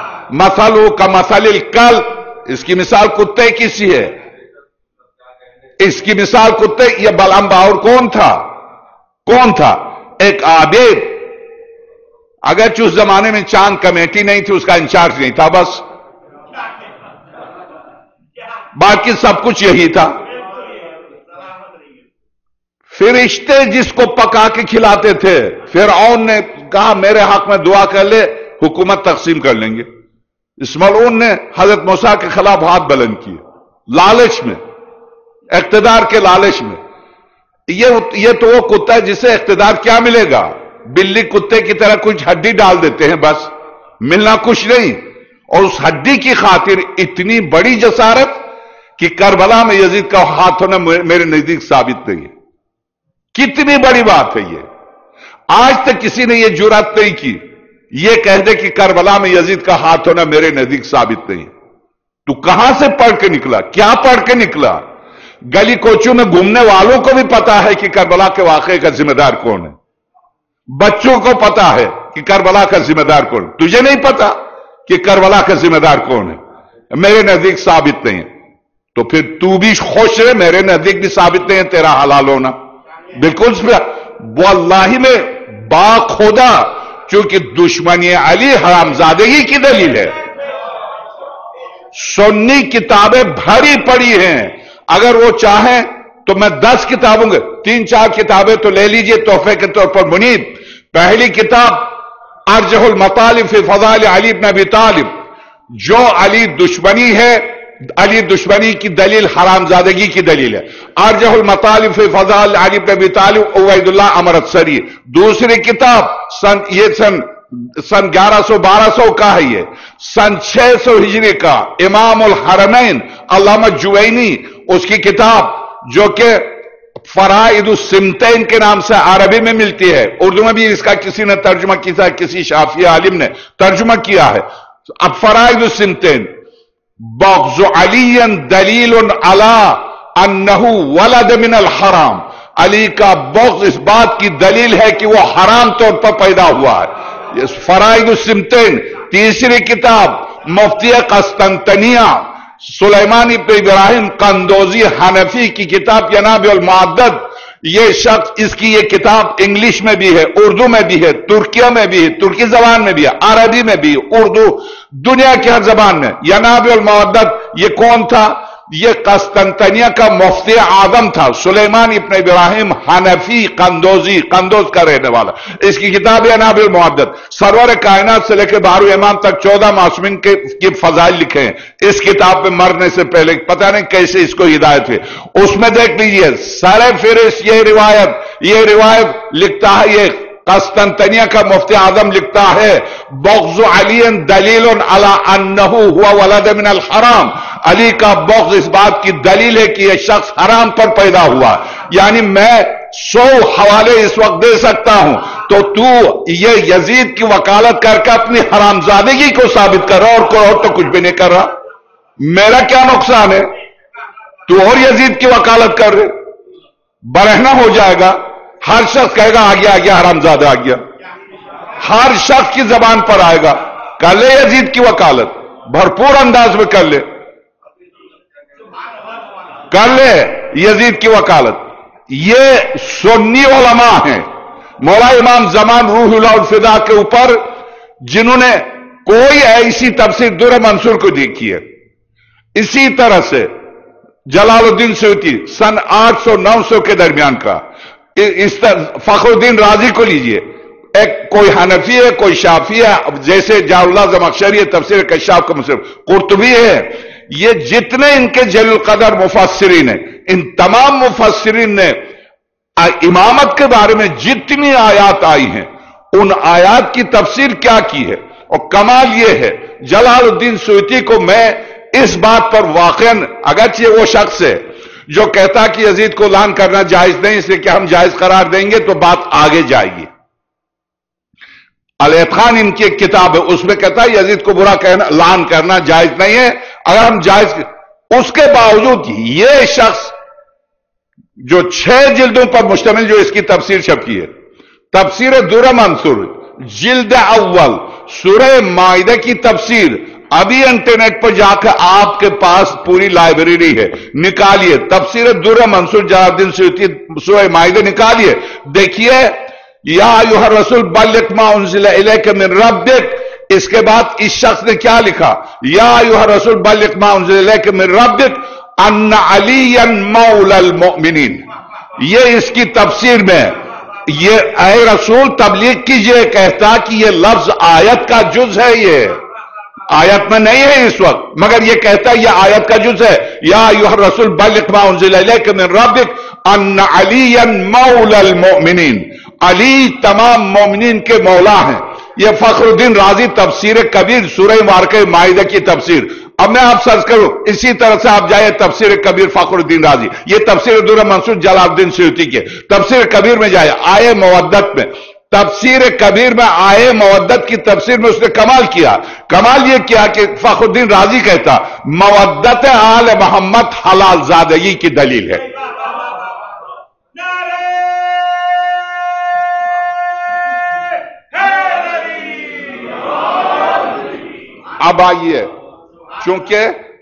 مثلو کا مثل الکلب، اس کی مثال کتے کی سی ہے. اس کی مثال کتے، یہ بلعم باور کون تھا؟ کون تھا؟ ایک عابد، اگرچہ اس زمانے میں چاند کمیٹی نہیں تھی، اس کا انچارج نہیں تھا، بس باقی سب کچھ یہی تھا۔ فرشتے جس کو پکا کے کھلاتے تھے، فرعون نے کہا میرے حق میں دعا کر لے، حکومت تقسیم کر لیں گے۔ اس ملعون نے حضرت موسیٰ کے خلاف ہاتھ بلند کیے، لالچ میں، اقتدار کے لالچ میں۔ یہ یہ تو وہ کتا ہے جسے اقتدار کیا ملے گا؟ بلی کتے کی طرح کچھ ہڈی ڈال دیتے ہیں، بس ملنا کچھ نہیں۔ اور اس ہڈی کی خاطر اتنی بڑی جسارت کہ کربلا میں یزید کا ہاتھ ہونا میرے نزدیک ثابت نہیں ہے۔ کتنی بڑی بات ہے یہ! آج تک کسی نے یہ جرات نہیں کی یہ کہہ دے کہ کربلا میں یزید کا ہاتھ ہونا میرے نزدیک ثابت نہیں ہے۔ تو کہاں سے پڑھ کے نکلا؟ کیا پڑھ کے نکلا؟ گلی کوچوں میں گھومنے والوں کو بھی پتا ہے کہ کربلا کے واقعے کا ذمہ دار کون ہے، بچوں کو پتا ہے کہ کربلا کا ذمہ دار کون ہے، تجھے نہیں پتا کہ کربلا کا ذمہ دار کون ہے؟ میرے نزدیک ثابت نہیں ہے۔ تو پھر تو بھی خوش رہے، میرے نزدیک بھی ثابت نہیں ہے تیرا حلال ہونا۔ بالکل واللہ میں با خدا، چونکہ دشمنی علی حرامزادگی کی دلیل ہے۔ سنی کتابیں بھری پڑی ہیں، اگر وہ چاہیں تو میں دس کتابوں کے تین چار کتابیں تو لے لیجئے تحفے کے طور پر منیب۔ پہلی کتاب ارجح المطالب فی فضائل علی بن ابی طالب، جو علی دشمنی ہے، علی دشمنی کی دلیل حرامزادگی کی دلیل ہے۔ ارجح المطالب فی فضائل علی بن ابی طالب عبید اللہ امرتسری۔ دوسری کتاب سن یہ سن سن گیارہ سو بارہ سو کا ہے، یہ سن چھ سو ہجری کا امام الحرمین علامہ جوینی، اس کی کتاب جو کہ فرائض السمتین کے نام سے عربی میں ملتی ہے، اردو میں بھی اس کا کسی نے ترجمہ کیا، کسی شافعی عالم نے ترجمہ کیا ہے۔ اب فرائض السمتین، بغض علی دلیل علی انہ ولد من الحرام، علی کا بغض اس بات کی دلیل ہے کہ وہ حرام طور پر پیدا ہوا ہے۔ فرائض السمتین۔ تیسری کتاب مفتی قسطنطنیہ سلیمان ابن ابراہیم قندوزی حنفی کی کتاب ینابع المعدد، یہ شخص، اس کی یہ کتاب انگلش میں بھی ہے، اردو میں بھی ہے، ترکیہ میں بھی ہے، ترکی زبان میں بھی ہے، عربی میں بھی، اردو، دنیا کی ہر زبان میں۔ ینابع المعدد یہ کون تھا؟ یہ قسطنطنیہ کا مفتی اعظم تھا، سلیمان ابن ابراہیم حنفی قندوزی، قندوز کا رہنے والا۔ اس کی کتاب ینابع المعدد، سرور کائنات سے لے کے بارہ امام تک چودہ معصومین کے فضائل لکھے ہیں۔ اس کتاب پہ مرنے سے پہلے پتہ نہیں کیسے اس کو ہدایت ہے، اس میں دیکھ لیجئے سر فہرست یہ روایت یہ روایت لکھتا ہے، یہ قسطنطنیہ کا مفتی اعظم لکھتا ہے، بغض علی دلیل علی انہ ہوا ولد من الحرام، علی کا بغض اس بات کی دلیل ہے کہ یہ شخص حرام پر پیدا ہوا۔ یعنی میں سو حوالے اس وقت دے سکتا ہوں، تو تو یہ یزید کی وکالت کر کے اپنی حرامزادگی کو ثابت کر رہا، اور کوئی اور تو کچھ بھی نہیں کر رہا۔ میرا کیا نقصان ہے؟ تو اور یزید کی وکالت کر رہے، برہنہ ہو جائے گا، ہر شخص کہے گا آ گیا آ گیا حرامزادہ آ گیا، ہر شخص کی زبان پر آئے گا، کر لے یزید کی وکالت، بھرپور انداز میں کر لے کر لے یزید کی وکالت۔ یہ سنی علماء ہیں، مولا امام زمان روح اللہ الفدا کے اوپر، جنہوں نے کوئی ایسی تفسیر در منصور کو دیکھی ہے۔ اسی طرح سے جلال الدین سیوطی سن آٹھ سو نو سو کے درمیان کا، اس فخر الدین رازی کو لیجئے، ایک کوئی حنفی ہے کوئی شافعی ہے، جیسے جاء اللہ زمخشری تفسیر کشاف کا مصنف، قرطبی ہے، یہ جتنے ان کے جلیل القدر مفسرین ہیں، ان تمام مفسرین نے امامت کے بارے میں جتنی آیات آئی ہیں ان آیات کی تفسیر کیا کی ہے۔ اور کمال یہ ہے جلال الدین سیوطی کو میں اس بات پر واقعاً، اگرچہ وہ شخص ہے جو کہتا کہ یزید کو لعن کرنا جائز نہیں، اس لیے کہ ہم جائز قرار دیں گے تو بات آگے جائے گی۔ الاتقان ان کی ایک کتاب ہے، اس میں کہتا ہے یزید کو برا کہنا، لعن کرنا جائز نہیں ہے، اگر ہم جائز، اس کے باوجود یہ شخص جو چھ جلدوں پر مشتمل جو اس کی تفسیر چھپی ہے، تفسیر در منصور جلد اول، سورہ مائدہ کی تفسیر ابھی انٹرنیٹ پر جا کے آپ کے پاس پوری لائبریری ہے، نکالیے تفسیر در منصور جلال الدین سیوطی سورہ مائدہ نکالیے، دیکھیے یا ایھا الرسول بلغ ما انزل الیک من ربک، اس کے بعد اس شخص نے کیا لکھا، یا ایھا الرسول بلغ ما انزل الیک من ربک ان علی مولی المؤمنین، یہ اس کی تفسیر میں یہ اے رسول تبلیغ کیجئے، کہتا کہ یہ لفظ آیت کا جز ہے، یہ آیت میں نہیں ہے اس وقت، مگر یہ کہتا ہے یہ آیت کا جز ہے، یا ایھا الرسول بلغ ما انزل الیک من ربک ان علی مولی المؤمنین، علی تمام مومنین کے مولا ہیں۔ یہ فخر الدین رازی تفسیر کبیر سورہ مبارکہ مائدہ کی تفسیر، اب میں آپ سرچ کروں اسی طرح سے آپ جائے تفسیر کبیر فخر الدین رازی، یہ تفسیر در منصور جلال الدین سیوطی کے تفسیر کبیر میں جائے آئے مودت میں، تفسیر کبیر میں آئے مودت کی تفسیر میں اس نے کمال کیا، کمال یہ کیا کہ فخر الدین رازی کہتا مودت آل محمد حلال زادگی کی دلیل ہے۔ اب آئیے، چونکہ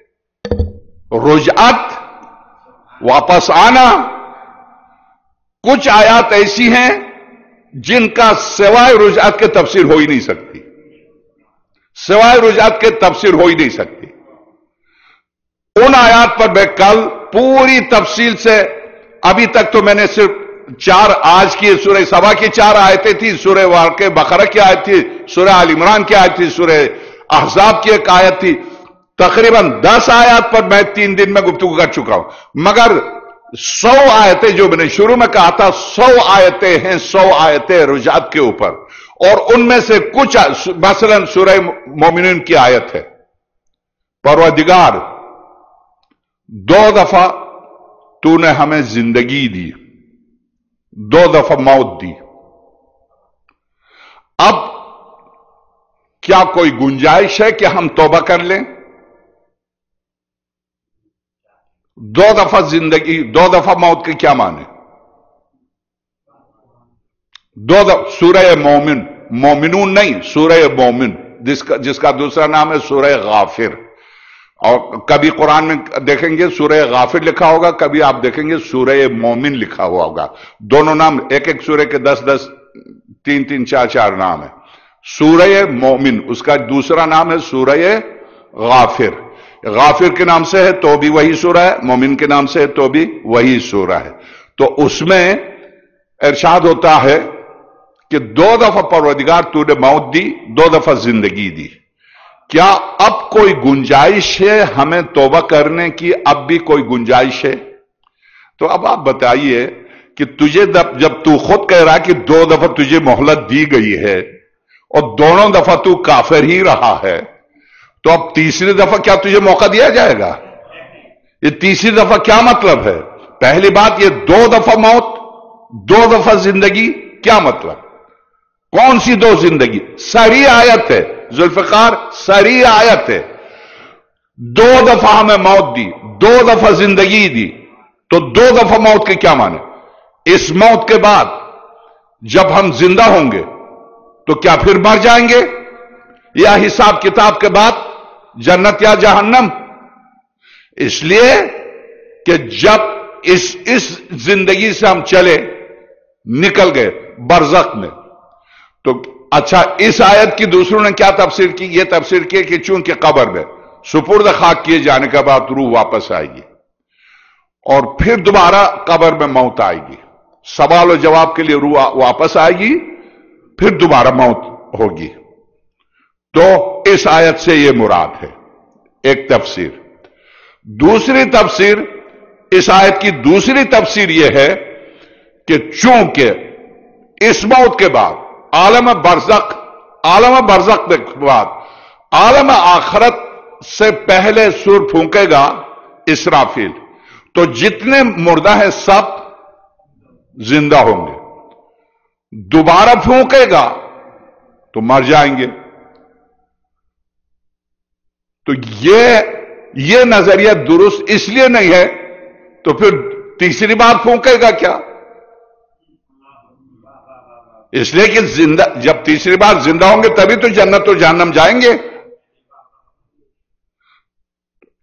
رجعت واپس آنا، کچھ آیات ایسی ہیں جن کا سوائے رجعت کے تفسیر ہو ہی نہیں سکتی، سوائے رجعت کے تفسیر ہو ہی نہیں سکتی۔ ان آیات پر میں کل پوری تفصیل سے، ابھی تک تو میں نے صرف چار آج کی سورہ سبا کی چار آیتیں تھی، سورہ واقعہ بقرہ کی آیت تھی، سورہ آل عمران کی آیت تھی، سورہ احزاب کی ایک آیت تھی، تقریباً دس آیات پر میں تین دن میں گفتگو کر چکا ہوں، مگر سو آیتیں جو میں نے شروع میں کہا تھا سو آیتیں ہیں، سو آیتیں رجعت کے اوپر، اور ان میں سے کچھ مثلا سورہ مومنین کی آیت ہے، پروردگار دو دفعہ تو نے ہمیں زندگی دی، دو دفعہ موت دی، اب کیا کوئی گنجائش ہے کہ ہم توبہ کر لیں؟ دو دفعہ زندگی، دو دفعہ موت کے کیا معنی؟ دو دفعہ سورہ مومن، مومنون نہیں، سورہ مومن جس کا جس کا دوسرا نام ہے سورہ غافر، اور کبھی قرآن میں دیکھیں گے سورہ غافر لکھا ہوگا، کبھی آپ دیکھیں گے سورہ مومن لکھا ہوا ہوگا، دونوں نام ایک ایک سورہ کے دس دس تین تین چار چار نام ہے۔ سورہ مومن اس کا دوسرا نام ہے سورہ غافر، غافر کے نام سے ہے تو بھی وہی سورہ ہے، مومن کے نام سے ہے تو بھی وہی سورہ ہے۔ تو اس میں ارشاد ہوتا ہے کہ دو دفعہ پروردگار تو نے موت دی، دو دفعہ زندگی دی، کیا اب کوئی گنجائش ہے ہمیں توبہ کرنے کی؟ اب بھی کوئی گنجائش ہے؟ تو اب آپ بتائیے کہ تجھے جب تو خود کہہ رہا کہ دو دفعہ تجھے مہلت دی گئی ہے اور دونوں دفعہ تو کافر ہی رہا ہے، تو اب تیسری دفعہ کیا تجھے موقع دیا جائے گا؟ یہ تیسری دفعہ کیا مطلب ہے؟ پہلی بات یہ دو دفعہ موت، دو دفعہ زندگی، کیا مطلب؟ کون سی دو زندگی؟ صریح آیت ہے ذوالفقار، صریح آیت ہے، دو دفعہ ہمیں موت دی، دو دفعہ زندگی دی، تو دو دفعہ موت کے کیا معنی؟ اس موت کے بعد جب ہم زندہ ہوں گے تو کیا پھر مر جائیں گے، یا حساب کتاب کے بعد جنت یا جہنم؟ اس لیے کہ جب اس اس زندگی سے ہم چلے نکل گئے برزخ میں، تو اچھا اس آیت کی دوسروں نے کیا تفسیر کی؟ یہ تفسیر کی کہ چونکہ قبر میں سپرد خاک کیے جانے کے بعد روح واپس آئے گی اور پھر دوبارہ قبر میں موت آئے گی، سوال و جواب کے لیے روح واپس آئے گی، پھر دوبارہ موت ہوگی۔ تو اس آیت سے یہ مراد ہے، ایک تفسیر۔ دوسری تفسیر، اس آیت کی دوسری تفسیر یہ ہے کہ چونکہ اس موت کے بعد عالم برزخ، عالم برزخ کے بعد عالم آخرت سے پہلے سور پھونکے گا اسرافیل، تو جتنے مردہ ہیں سب زندہ ہوں گے، دوبارہ پھونکے گا تو مر جائیں گے۔ تو یہ یہ نظریہ درست اس لیے نہیں ہے، تو پھر تیسری بار پھونکے گا کیا؟ اس لیے کہ زندہ جب تیسری بار زندہ ہوں گے تبھی تو جنت و جہنم جائیں گے۔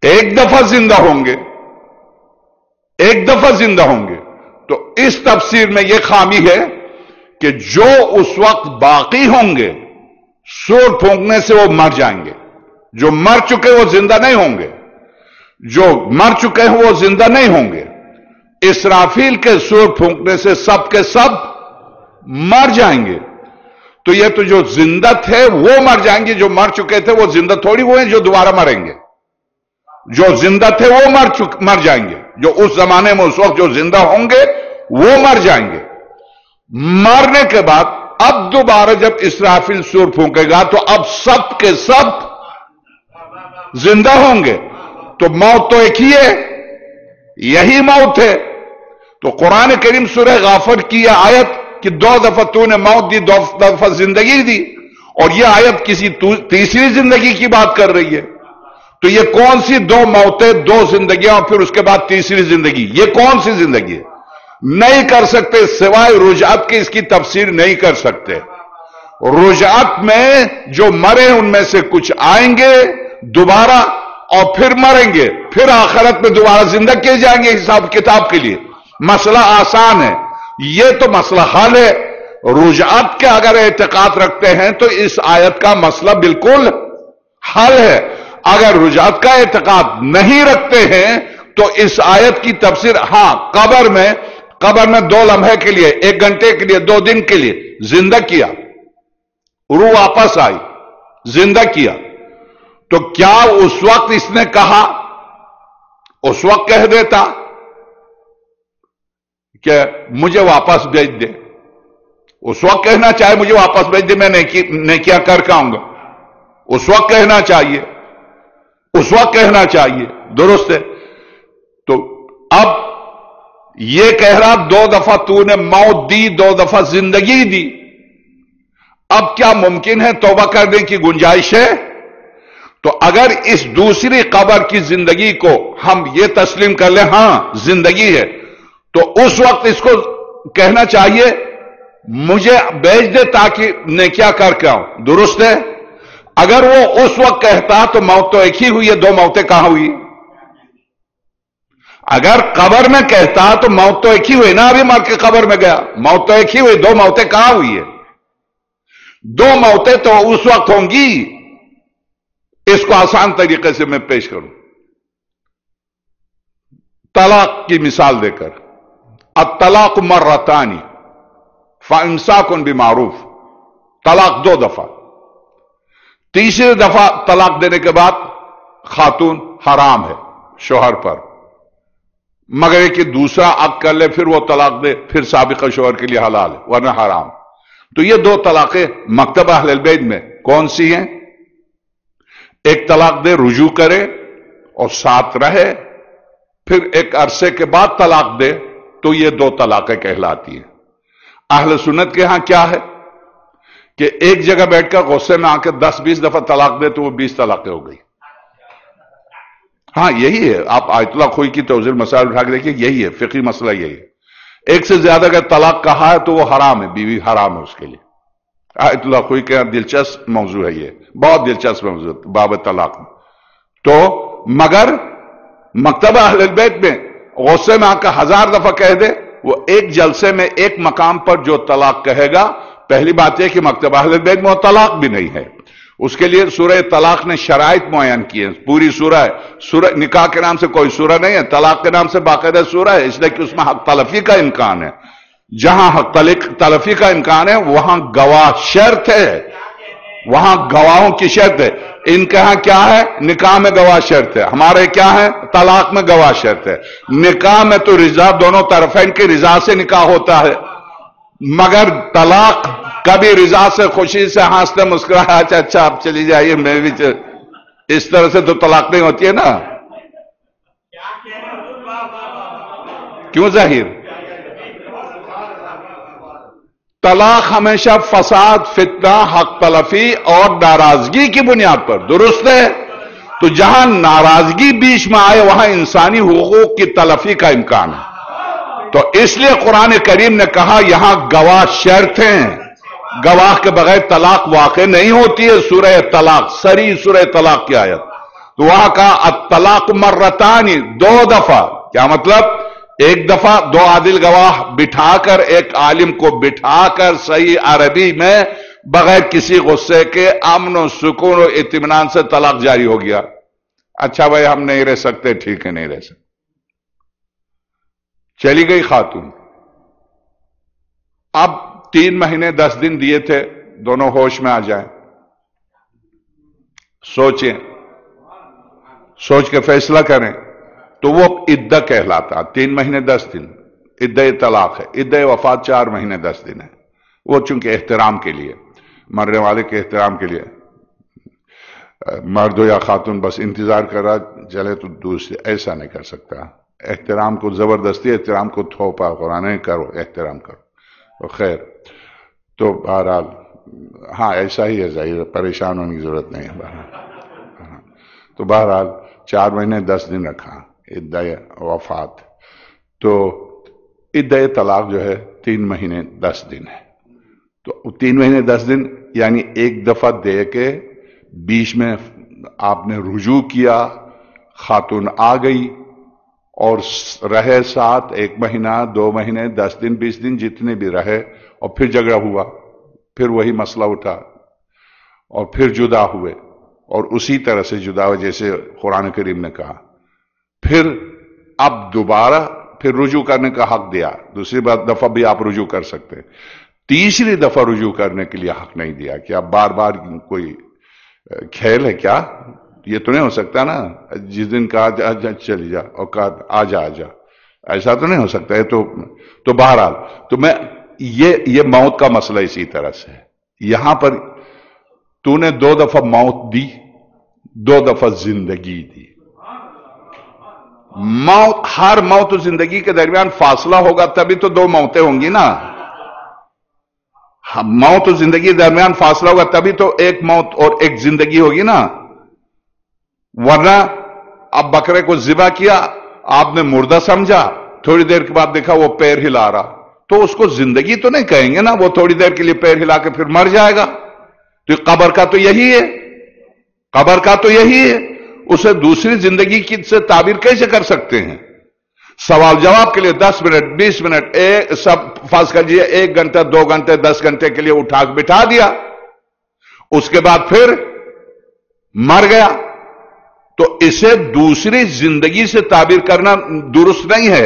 ایک دفعہ زندہ ہوں گے، ایک دفعہ زندہ ہوں گے. تو اس تفسیر میں یہ خامی ہے کہ جو اس وقت باقی ہوں گے سور پھونکنے سے وہ مر جائیں گے. جو مر چکے وہ زندہ نہیں ہوں گے، جو مر چکے ہیں وہ زندہ نہیں ہوں گے. اسرافیل کے سور پھونکنے سے سب کے سب مر جائیں گے. تو یہ تو جو زندہ تھے وہ مر جائیں گے، جو مر چکے تھے وہ زندہ تھوڑی ہوئے جو دوبارہ مریں گے. جو زندہ تھے وہ مر چک مر جائیں گے، جو اس زمانے میں اس وقت جو زندہ ہوں گے وہ مر جائیں گے. مرنے کے بعد اب دوبارہ جب اسرافیل سور پھونکے گا تو اب سب کے سب زندہ ہوں گے. تو موت تو ایک ہی ہے، یہی موت ہے. تو قرآن کریم سورہ غافر کی یہ آیت کہ دو دفعہ تو نے موت دی، دو دفعہ زندگی دی، اور یہ آیت کسی تیسری زندگی کی بات کر رہی ہے. تو یہ کون سی دو موتیں، دو زندگیاں اور پھر اس کے بعد تیسری زندگی، یہ کون سی زندگی ہے؟ نہیں کر سکتے، سوائے رجعت کے اس کی تفسیر نہیں کر سکتے. رجعت میں جو مرے ان میں سے کچھ آئیں گے دوبارہ اور پھر مریں گے، پھر آخرت میں دوبارہ زندہ کیے جائیں گے حساب کتاب کے لیے. مسئلہ آسان ہے، یہ تو مسئلہ حل ہے. رجعت کے اگر اعتقاد رکھتے ہیں تو اس آیت کا مسئلہ بالکل حل ہے. اگر رجعت کا اعتقاد نہیں رکھتے ہیں تو اس آیت کی تفسیر، ہاں قبر میں قبر میں دو لمحے کے لیے، ایک گھنٹے کے لیے، دو دن کے لیے زندہ کیا، روح واپس آئی، زندہ کیا. تو کیا اس وقت اس نے کہا، اس وقت کہہ دیتا کہ مجھے واپس بھیج دے؟ اس وقت کہنا چاہے مجھے واپس بھیج دے، میں نیکیاں کر کے آؤں گا. اس وقت کہنا چاہیے، اس وقت کہنا چاہیے، درست ہے. تو اب یہ کہہ رہا دو دفعہ تو نے موت دی، دو دفعہ زندگی دی. اب کیا ممکن ہے توبہ کرنے کی گنجائش ہے؟ تو اگر اس دوسری قبر کی زندگی کو ہم یہ تسلیم کر لیں ہاں زندگی ہے، تو اس وقت اس کو کہنا چاہیے مجھے بھیج دے تاکہ نیکیاں کر کے آؤں، درست ہے. اگر وہ اس وقت کہتا تو موت تو ایک ہی ہوئی ہے، دو موتیں کہاں ہوئی؟ اگر قبر میں کہتا تو موت تو ایک ہی ہوئی نا، ابھی مر کے قبر میں گیا، موت تو ایک ہی ہوئی، دو موتیں کہاں ہوئی ہے؟ دو موتیں تو اس وقت ہوں گی. اس کو آسان طریقے سے میں پیش کروں، طلاق کی مثال دے کر. الطلاق مرتان فامساک بمعروف، طلاق دو دفعہ. تیسری دفعہ طلاق دینے کے بعد خاتون حرام ہے شوہر پر، مگر ایک کہ دوسرا عقد کر لے پھر وہ طلاق دے، پھر سابقہ شوہر کے لیے حلال ہے ورنہ حرام. تو یہ دو طلاقیں مکتب اہل البیت میں کون سی ہیں؟ ایک طلاق دے رجوع کرے اور ساتھ رہے، پھر ایک عرصے کے بعد طلاق دے، تو یہ دو طلاقیں کہلاتی ہیں. اہل سنت کے ہاں کیا ہے کہ ایک جگہ بیٹھ کر غصے میں آ کے دس بیس دفعہ طلاق دے تو وہ بیس طلاقیں ہو گئی. ہاں یہی ہے، آپ آیت اللہ خوئی کی توضیح مسائل اٹھا کے دیکھیے، یہی ہے فقہی مسئلہ، یہی ہے. ایک سے زیادہ اگر طلاق کہا ہے تو وہ حرام ہے، بیوی حرام ہے اس کے لیے. آیت اللہ خوئی کے دلچسپ موضوع ہے، یہ بہت دلچسپ موضوع باب طلاق. تو مگر مکتبہ اہل البیت میں غصے میں آ کر ہزار دفعہ کہہ دے، وہ ایک جلسے میں ایک مقام پر جو طلاق کہے گا، پہلی بات یہ کہ مکتبہ اہل البیت میں وہ طلاق بھی نہیں ہے. اس کے لیے سورہ طلاق نے شرائط معین کی ہے، پوری سورہ ہے. سورہ نکاح کے نام سے کوئی سورہ نہیں ہے، طلاق کے نام سے باقاعدہ سورہ ہے، اس لیے کہ اس میں حق تلفی کا امکان ہے. جہاں حق تلفی کا امکان ہے وہاں گواہ شرط ہے، وہاں گواہوں کی شرط ہے. ان کے ہاں کیا ہے؟ نکاح میں گواہ شرط ہے، ہمارے کیا ہے؟ طلاق میں گواہ شرط ہے. نکاح میں تو رضا دونوں طرفین کی رضا سے نکاح ہوتا ہے، مگر طلاق کبھی رضا سے خوشی سے ہنستے مسکرایا اچھا اچھا آپ چلی جائیے میں بھی چل... اس طرح سے تو طلاق نہیں ہوتی ہے نا. کیوں ظاہر؟ طلاق ہمیشہ فساد، فتنہ، حق تلفی اور ناراضگی کی بنیاد پر، درست ہے. تو جہاں ناراضگی بیچ میں آئے وہاں انسانی حقوق کی تلفی کا امکان ہے. تو اس لیے قرآن کریم نے کہا یہاں گواہ شرط ہیں، گواہ کے بغیر طلاق واقع نہیں ہوتی ہے. سورہ طلاق، سری سورہ طلاق کی آیت. تو وہاں کہا الطلاق مرتانی، دو دفعہ. کیا مطلب؟ ایک دفعہ دو عادل گواہ بٹھا کر، ایک عالم کو بٹھا کر صحیح عربی میں بغیر کسی غصے کے امن و سکون و اطمینان سے طلاق جاری ہو گیا. اچھا بھائی ہم نہیں رہ سکتے، ٹھیک ہے نہیں رہ سکتے. چلی گئی خاتون. اب تین مہینے دس دن دیے تھے دونوں ہوش میں آ جائیں. سوچیں، سوچ کے فیصلہ کریں. تو وہ عدہ کہلاتا. تین مہینے دس دن عدہ طلاق ہے. عدہ وفات چار مہینے دس دن ہے. وہ چونکہ احترام کے لیے، مرنے والے کے احترام کے لیے، مرد یا خاتون بس انتظار کر رہا چلے تو دوسرے ایسا نہیں کر سکتا. احترام کو زبردستی، احترام کو تھوپا قرآن کرو، احترام کرو. خیر تو بہرحال ہاں ایسا ہی ہے، ظاہر پریشان ہونے کی ضرورت نہیں ہے. بہرحال تو بہرحال چار مہینے دس دن رکھا عدہ وفات. تو عدہ طلاق جو ہے تین مہینے دس دن ہے. تو تین مہینے دس دن یعنی ایک دفعہ دے کے بیچ میں آپ نے رجوع کیا، خاتون آ گئی اور رہے ساتھ، ایک مہینہ دو مہینے دس دن بیس دن جتنے بھی رہے، اور پھر جھگڑا ہوا، پھر وہی مسئلہ اٹھا اور پھر جدا ہوئے، اور اسی طرح سے جدا ہوئے جیسے قرآن کریم نے کہا. پھر اب دوبارہ پھر رجوع کرنے کا حق دیا. دوسری دفعہ بھی آپ رجوع کر سکتے. تیسری دفعہ رجوع کرنے کے لیے حق نہیں دیا کہ اب بار بار کوئی کھیل ہے کیا؟ یہ تو نہیں ہو سکتا نا جس دن کہا چلی جا اور کہا آ جا آ جا، ایسا تو نہیں ہو سکتا ہے. تو تو بہرحال تو میں یہ یہ موت کا مسئلہ اسی طرح سے ہے. یہاں پر تو نے دو دفعہ موت دی، دو دفعہ زندگی دی. موت، ہر موت و زندگی کے درمیان فاصلہ ہوگا تبھی تو دو موتیں ہوں گی نا. موت و زندگی کے درمیان فاصلہ ہوگا تبھی تو ایک موت اور ایک زندگی ہوگی نا. ورنہ اب بکرے کو ذبح کیا، آپ نے مردہ سمجھا، تھوڑی دیر کے بعد دیکھا وہ پیر ہلا رہا، تو اس کو زندگی تو نہیں کہیں گے نا. وہ تھوڑی دیر کے لیے پیر ہلا کے پھر مر جائے گا. تو قبر کا تو یہی ہے، قبر کا تو یہی ہے. اسے دوسری زندگی کی سے تعبیر کیسے کر سکتے ہیں؟ سوال جواب کے لیے دس منٹ بیس منٹ ایک سب فرض کیجیے ایک گھنٹہ دو گھنٹے دس گھنٹے کے لیے اٹھا کے بٹھا دیا، اس کے بعد پھر مر گیا. تو اسے دوسری زندگی سے تعبیر کرنا درست نہیں ہے.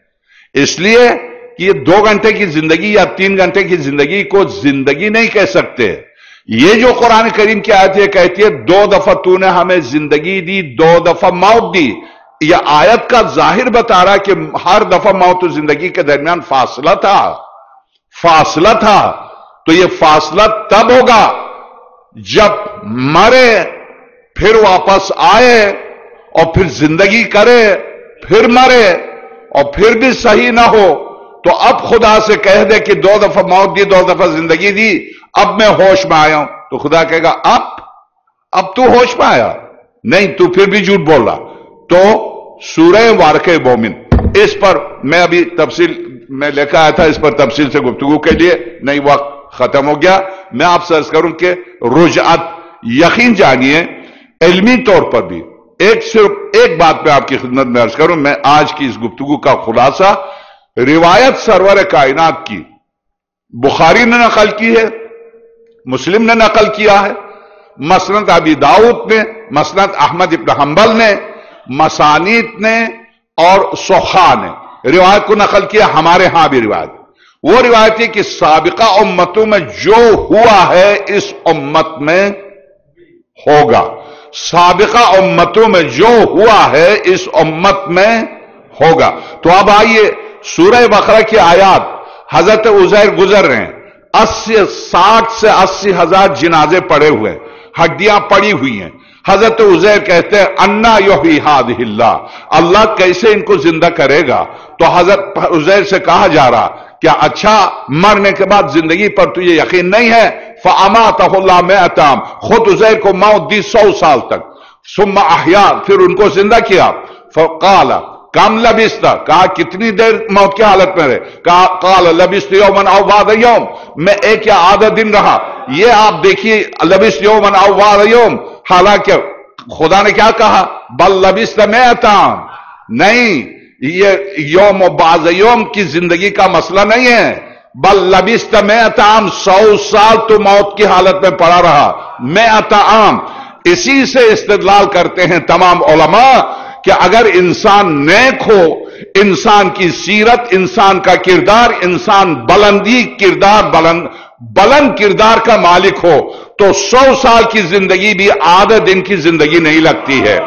اس لیے کہ یہ دو گھنٹے کی زندگی یا تین گھنٹے کی زندگی کو زندگی نہیں کہہ سکتے. یہ جو قرآن کریم کی آیت یہ کہتی ہے دو دفعہ تو نے ہمیں زندگی دی، دو دفعہ موت دی، یہ آیت کا ظاہر بتا رہا کہ ہر دفعہ موت و زندگی کے درمیان فاصلہ تھا، فاصلہ تھا. تو یہ فاصلہ تب ہوگا جب مرے، پھر واپس آئے اور پھر زندگی کرے، پھر مرے اور پھر بھی صحیح نہ ہو. تو اب خدا سے کہہ دے کہ دو دفعہ موت دی دو دفعہ زندگی دی، اب میں ہوش میں آیا ہوں، تو خدا کہے گا اب اب تو ہوش میں آیا نہیں، تو پھر بھی جھوٹ بول رہا. تو سورہ واقعہ مومن، اس پر میں ابھی تفصیل میں لے کے آیا تھا، اس پر تفصیل سے گفتگو کے لیے نہیں، وقت ختم ہو گیا. میں آپ سے عرض کروں کہ رجعت یقین جانیے علمی طور پر بھی. ایک صرف ایک بات پہ آپ کی خدمت میں عرض کروں، میں آج کی اس گفتگو کا خلاصہ روایت سرور کائنات کی بخاری نے نقل کی ہے، مسلم نے نقل کیا ہے، مسند ابی داؤد نے، مسند احمد ابن حنبل نے، مسانید نے اور سخا نے روایت کو نقل کیا. ہمارے ہاں بھی روایت، وہ روایت ہے کہ سابقہ امتوں میں جو ہوا ہے اس امت میں ہوگا. سابقہ امتوں میں جو ہوا ہے اس امت میں ہوگا. تو اب آئیے سورہ بقرہ کی آیات. حضرت عزیر گزر رہے ہیں، اسی ساٹھ سے اسی ہزار جنازے پڑے ہوئے، ہڈیاں پڑی ہوئی ہیں. حضرت عزیر کہتے ہیں انا یحیی ہذہ اللہ، اللہ کیسے ان کو زندہ کرے گا؟ تو حضرت عزیر سے کہا جا رہا کیا اچھا مرنے کے بعد زندگی پر تجھے یقین نہیں ہے؟ فاماتہ اللہ مئۃ عام، خود عزیر کو موت دی سو سال تک. ثم احیا، پھر ان کو زندہ کیا. فقال کم لبثت، کہا کتنی دیر موت کی حالت میں رہے؟ کہا قال لبثت یوما او بعض یوم، میں ایک یا آدھا دن رہا. یہ آپ دیکھیے لبثت یوما او بعض یوم، حالانکہ خدا نے کیا کہا؟ بل لبثت مئۃ عام، نہیں، یہ یوم و بعض یوم کی زندگی کا مسئلہ نہیں ہے، بل لبثت مئۃ عام، سو سال تو موت کی حالت میں پڑا رہا، مئۃ عام۔ اسی سے استدلال کرتے ہیں تمام علماء کہ اگر انسان نیک ہو، انسان کی سیرت، انسان کا کردار، انسان بلندی کردار، بلند بلند کردار کا مالک ہو تو سو سال کی زندگی بھی آدھے دن کی زندگی نہیں لگتی ہے۔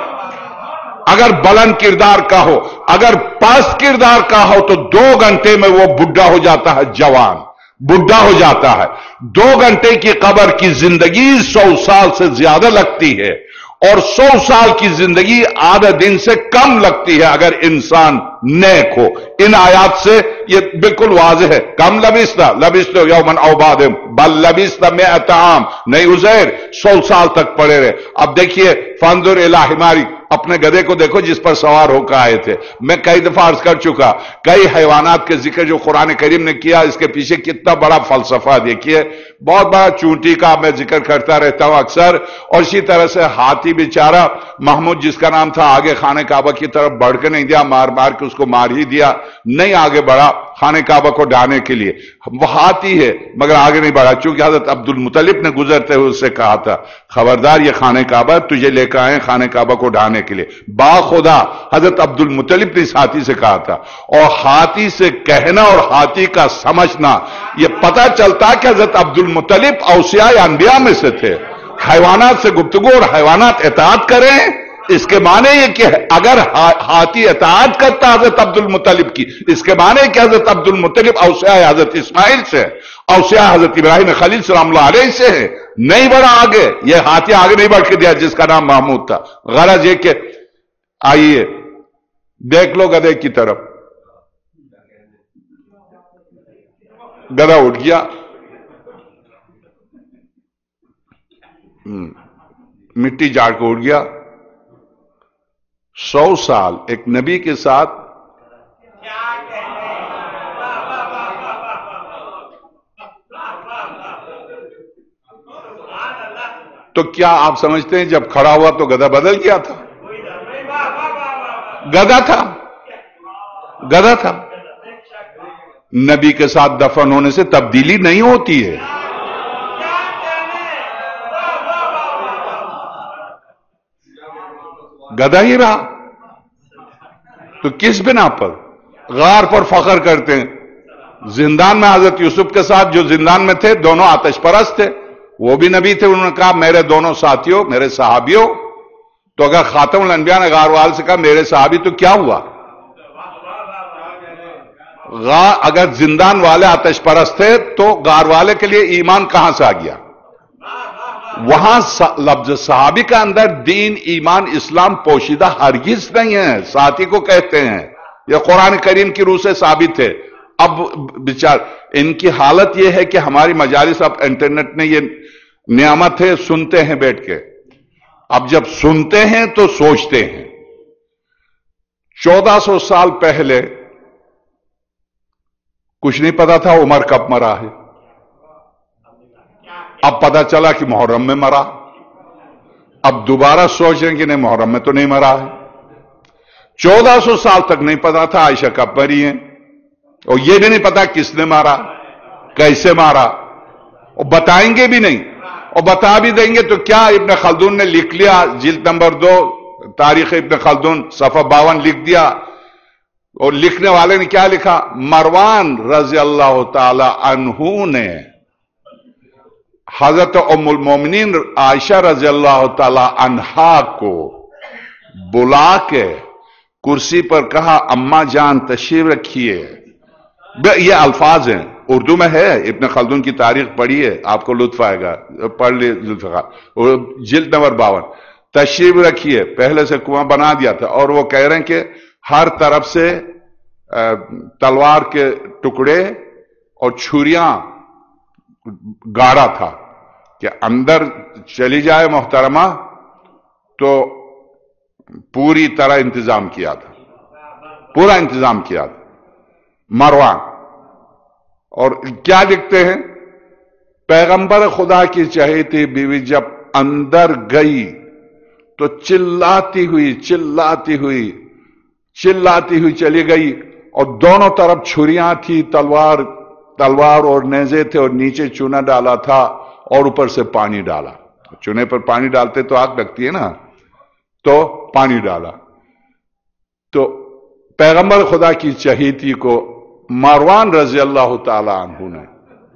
اگر بلند کردار کا ہو، اگر پست کردار کا ہو تو دو گھنٹے میں وہ بڈھا ہو جاتا ہے، جوان بڈھا ہو جاتا ہے۔ دو گھنٹے کی قبر کی زندگی سو سال سے زیادہ لگتی ہے، اور سو سال کی زندگی آدھے دن سے کم لگتی ہے اگر انسان نیک ہو۔ ان آیات سے یہ بالکل واضح ہے۔ کم لبثت لبثت یومن او بعض بل لبثت مئۃ عام، نہیں عزیر سو سال تک پڑے رہے۔ اب دیکھیے، فانظر الی حماری، اپنے گدھے کو دیکھو جس پر سوار ہو کر آئے تھے۔ میں کئی دفعہ عرض کر چکا، کئی حیوانات کے ذکر جو قرآن کریم نے کیا، اس کے پیچھے کتنا بڑا فلسفہ دیکھیے۔ بہت بڑا چونٹی کا میں ذکر کرتا رہتا ہوں اکثر، اور اسی طرح سے ہاتھی بیچارہ محمود جس کا نام تھا، آگے خانہ کعبہ کی طرف بڑھ کے نہیں دیا، مار مار کے اس کو مار ہی دیا، نہیں آگے بڑھا خانہ کعبہ کو ڈھانے کے لیے۔ وہ ہاتھی ہے مگر آگے نہیں بڑھا، چونکہ حضرت عبد المطلب نے گزرتے ہوئے اس سے کہا تھا، خبردار یہ خانہ کعبہ تجھے لے کر آئے خانہ کعبہ کو ڈھانے کے لیے۔ با خدا حضرت عبد المطلب نے اس ہاتھی سے کہا تھا، اور ہاتھی سے کہنا اور ہاتھی کا سمجھنا، یہ پتہ چلتا کہ حضرت عبد المطلب اوصیاء انبیاء میں سے تھے۔ حیوانات سے گفتگو اور حیوانات اطاعت کریں، اس کے معنی یہ کہ اگر ہاتھی اطاعت کرتا حضرت عبد المطلب کی، اس کے معنی کہ حضرت عبد المطلب اوصیاء حضرت اسماعیل سے، اوصیاء حضرت ابراہیم خلیل سلام اللہ علیہ سے ہے، نہیں بڑھا آگے۔ یہ ہاتھی آگے نہیں بڑھ کے دیا جس کا نام محمود تھا۔ غرض یہ کہ آئیے دیکھ لو گدھے کی طرف، گدھا اٹھ گیا، مٹی جاڑ کو اٹھ گیا۔ سو سال ایک نبی کے ساتھ تو کیا آپ سمجھتے ہیں جب کھڑا ہوا تو گدھا بدل گیا تھا؟ گدھا تھا، گدھا تھا۔ نبی کے ساتھ دفن ہونے سے تبدیلی نہیں ہوتی ہے۔ گدھا ہی رہا، تو کس بنا پر؟ غار پر فخر کرتے ہیں۔ زندان میں حضرت یوسف کے ساتھ جو زندان میں تھے دونوں آتش پرست تھے، وہ بھی نبی تھے، انہوں نے کہا میرے دونوں ساتھیوں، میرے صحابیوں۔ تو اگر خاتم الانبیاء نے غار والے سے کہا میرے صحابی، تو کیا ہوا؟ غار اگر زندان والے آتش پرست تھے تو غار والے کے لیے ایمان کہاں سے آ گیا؟ وہاں لفظ صحابی کا اندر دین، ایمان، اسلام پوشیدہ ہرگز نہیں ہے، ساتھی کو کہتے ہیں۔ یہ قرآن کریم کی روح سے ثابت ہے۔ اب بیچار ان کی حالت یہ ہے کہ ہماری مجالس، اب انٹرنیٹ نے یہ نعمت ہے، سنتے ہیں بیٹھ کے۔ اب جب سنتے ہیں تو سوچتے ہیں۔ چودہ سو سال پہلے کچھ نہیں پتا تھا عمر کب مرا ہے، اب پتا چلا کہ محرم میں مرا۔ اب دوبارہ سوچ رہے ہیں کہ نہیں، محرم میں تو نہیں مرا ہے۔ چودہ سو سال تک نہیں پتا تھا عائشہ کب مری ہیں، اور یہ بھی نہیں پتا کس نے مارا، کیسے مارا، اور بتائیں گے بھی نہیں، اور بتا بھی دیں گے تو کیا؟ ابن خلدون نے لکھ لیا، جلد نمبر دو تاریخ ابن خلدون صفحہ باون لکھ دیا، اور لکھنے والے نے کیا لکھا؟ مروان رضی اللہ تعالی عنہ نے حضرت ام المومنین عائشہ رضی اللہ تعالی عنہا کو بلا کے کرسی پر کہا اماں جان تشریف رکھیے۔ یہ الفاظ ہیں، اردو میں ہے، ابن خلدون کی تاریخ پڑھیے آپ کو لطف آئے گا، پڑھ لی جلد نمبر باون۔ تشریف رکھیے، پہلے سے کنواں بنا دیا تھا، اور وہ کہہ رہے ہیں کہ ہر طرف سے تلوار کے ٹکڑے اور چھریاں گاڑا تھا کہ اندر چلی جائے محترمہ، تو پوری طرح انتظام کیا تھا، پورا انتظام کیا تھا مروان۔ اور کیا لکھتے ہیں؟ پیغمبر خدا کی چہیتی بیوی جب اندر گئی تو चिल्लाती हुई चिल्लाती हुई चिल्लाती हुई चली गई और दोनों तरफ छुरियां थी, तलवार तलवार और नेजे थे और नीचे चूना डाला था और ऊपर से पानी डाला। चूने पर पानी डालते तो आग लगती है ना, तो पानी डाला। तो पैगंबर खुदा की चहीती को मारवान रजी अल्लाह ताला अन्हु ने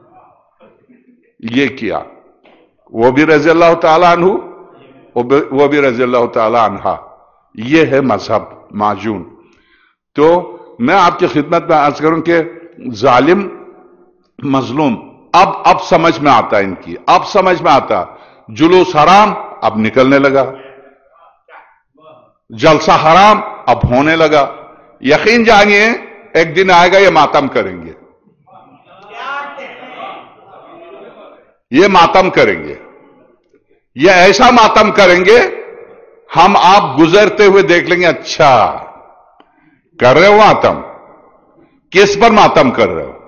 ये किया, वो भी रजी अल्लाह ताला अन्हु, वो भी रजी अल्लाह ताला अन्हा। ये है मजहब माजून। तो मैं आपकी खिदमत में अर्ज करूं कि जालिम मजलूम अब अब समझ में आता है इनकी, अब समझ में आता। जुलूस हराम अब निकलने लगा, जलसा हराम अब होने लगा। यकीन जानिए एक दिन आएगा ये मातम करेंगे, ये मातम करेंगे, ये ऐसा मातम करेंगे हम आप गुजरते हुए देख लेंगे, अच्छा कर रहे हो मातम, किस पर मातम कर रहे हो।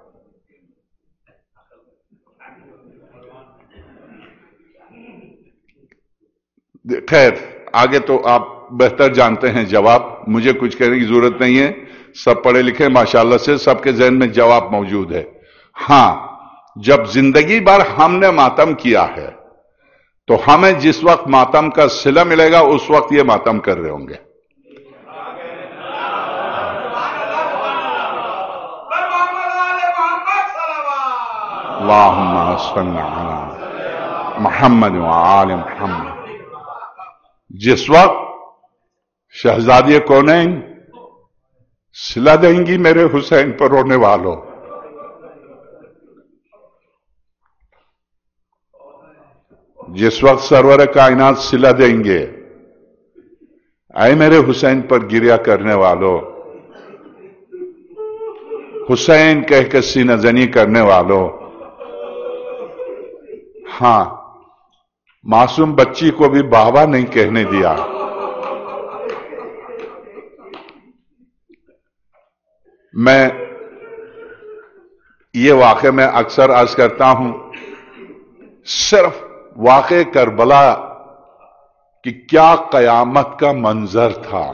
खैर आगे तो आप बेहतर जानते हैं जवाब, मुझे कुछ कहने की जरूरत नहीं है, सब पढ़े लिखे माशाल्लाह से, सबके जहन में जवाब मौजूद है। हां, जब जिंदगी भर हमने मातम किया है तो हमें जिस वक्त मातम का सिला मिलेगा उस वक्त ये मातम कर रहे होंगे। अल्लाहुम्मा सल्ली अला मुहम्मद व आले मुहम्मद। जिस वक्त शहजादी कौनैन सिला देंगी मेरे हुसैन पर रोने वालों, जिस वक्त सरवर कायनात सिला देंगे आए मेरे हुसैन पर गिरिया करने वालों, हुसैन कह के सीना जनी करने वालों, हां मासूम बच्ची को भी बाबा नहीं कहने दिया। मैं ये वाक़े में अक्सर अर्ज करता हूं, सिर्फ वाक़े करबला कि क्या कयामत का मंजर था।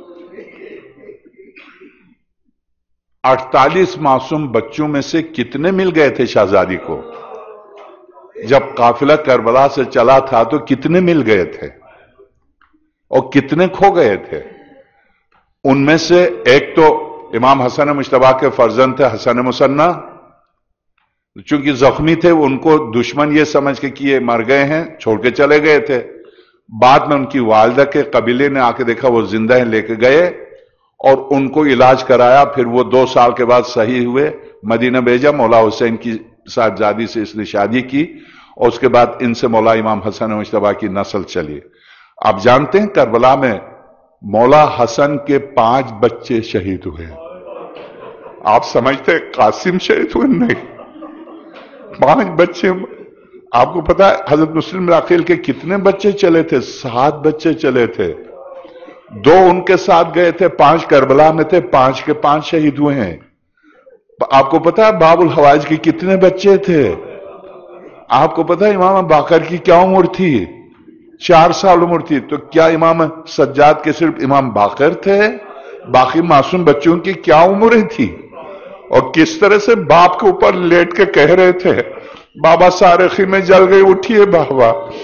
अड़तालीस मासूम बच्चों में से कितने मिल गए थे शहजादी को? जब काफिला करबला से चला था तो कितने मिल गए थे और कितने खो गए थे? उनमें से एक तो इमाम हसन मुश्तबा के फर्जंद थे हसन मुसन्ना, चूंकि जख्मी थे उनको दुश्मन ये समझ के कि ये मर गए हैं छोड़ के चले गए थे। बाद में उनकी वालिदा के कबीले ने आके देखा वो जिंदा है, लेके गए और उनको इलाज कराया। फिर वो दो साल के बाद सही हुए, मदीना भेजा, मौला हुसैन की साहबजादी से इसने शादी की और उसके बाद इनसे मौला इमाम हसन मुश्तबा की नस्ल चली। आप जानते हैं करबला में मौला हसन के पांच बच्चे शहीद हुए। आप समझते हैं कासिम शहीद हुए? नहीं, पांच बच्चे। आपको पता है हजरत मुस्लिम अकील के कितने बच्चे चले थे? सात बच्चे चले थे। दो उनके साथ गए थे, पांच करबला में थे, पांच के पांच शहीद हुए हैं। आपको पता है बाबुल हवाइज के कितने बच्चे थे? आपको पता है इमाम बाकर की क्या उम्र थी? चार साल उम्र थी। तो क्या इमाम सज्जाद के सिर्फ इमाम बाकर थे? बाकी मासूम बच्चों की क्या उम्रें थी? और किस तरह से बाप के ऊपर लेट के कह रहे थे बाबा सारेखी में जल गई, उठिए बाबा।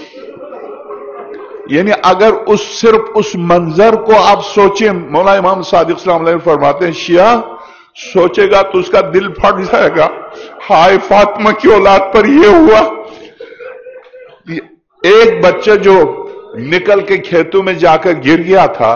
यानी अगर उस सिर्फ उस मंजर को आप सोचें, मौला इमाम सादिक सलाम अलैहि फरमाते हैं शिया सोचेगा तो उसका दिल फट जाएगा, हाय फातिमा की औलाद पर यह हुआ। एक बच्चा जो निकल के खेतों में जाकर गिर गया था,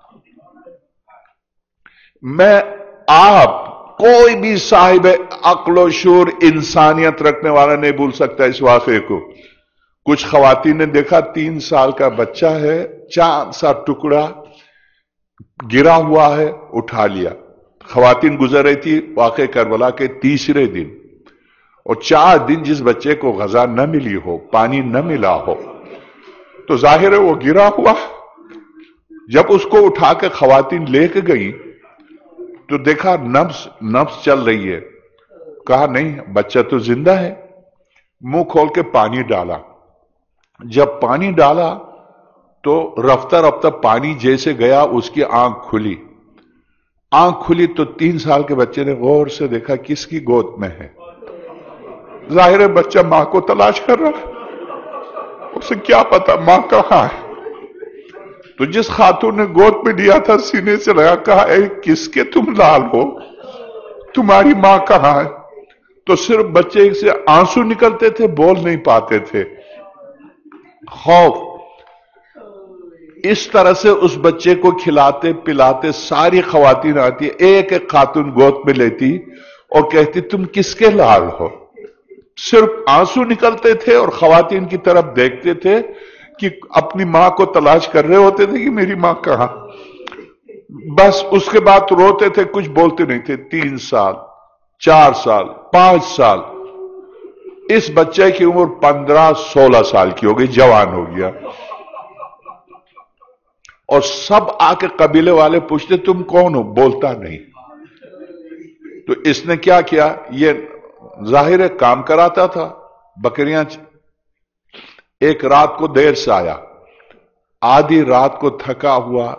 मैं आप कोई भी साहिब अक्ल शूर इंसानियत रखने वाला नहीं भूल सकता इस वाक़े को। कुछ खवातीन ने देखा तीन साल का बच्चा है, चांद सा टुकड़ा गिरा हुआ है, उठा लिया। खवातीन गुजर रही थी वाक़े करबला के तीसरे दिन, और चार दिन जिस बच्चे को ग़ज़ा न मिली हो, पानी न मिला हो, तो जाहिर है वो गिरा हुआ। जब उसको उठा के खवातीन लेके गई तो देखा नब्ज नब्ज चल रही है। कहा नहीं बच्चा तो जिंदा है। मुंह खोल के पानी डाला। जब पानी डाला تو رفتہ رفتہ پانی جیسے گیا اس کی آنکھ کھلی. آنکھ کھلی تو تین سال کے بچے نے غور سے دیکھا کس کی گود میں ہے. ظاہر ہے بچہ ماں کو تلاش کر رہا, اسے کیا پتا ماں کہاں ہے. تو جس خاتون نے گود میں لیا تھا سینے سے لگا, کہا اے کس کے تم لال ہو, تمہاری ماں کہاں ہے. تو صرف بچے سے آنسو نکلتے تھے, بول نہیں پاتے تھے. خوف. اس طرح سے اس بچے کو کھلاتے پلاتے ساری خواتین آتی, ایک ایک خاتون گود میں لیتی اور کہتی تم کس کے لال ہو. صرف آنسو نکلتے تھے اور خواتین کی طرف دیکھتے تھے کہ اپنی ماں کو تلاش کر رہے ہوتے تھے کہ میری ماں کہاں. بس اس کے بعد روتے تھے, کچھ بولتے نہیں تھے. تین سال, چار سال, پانچ سال, اس بچے کی عمر پندرہ سولہ سال کی ہو گئی, جوان ہو گیا. اور سب آ کے قبیلے والے پوچھتے تم کون ہو, بولتا نہیں. تو اس نے کیا کیا, یہ ظاہر کام کراتا تھا بکریاں. ایک رات کو دیر سے آیا, آدھی رات کو تھکا ہوا,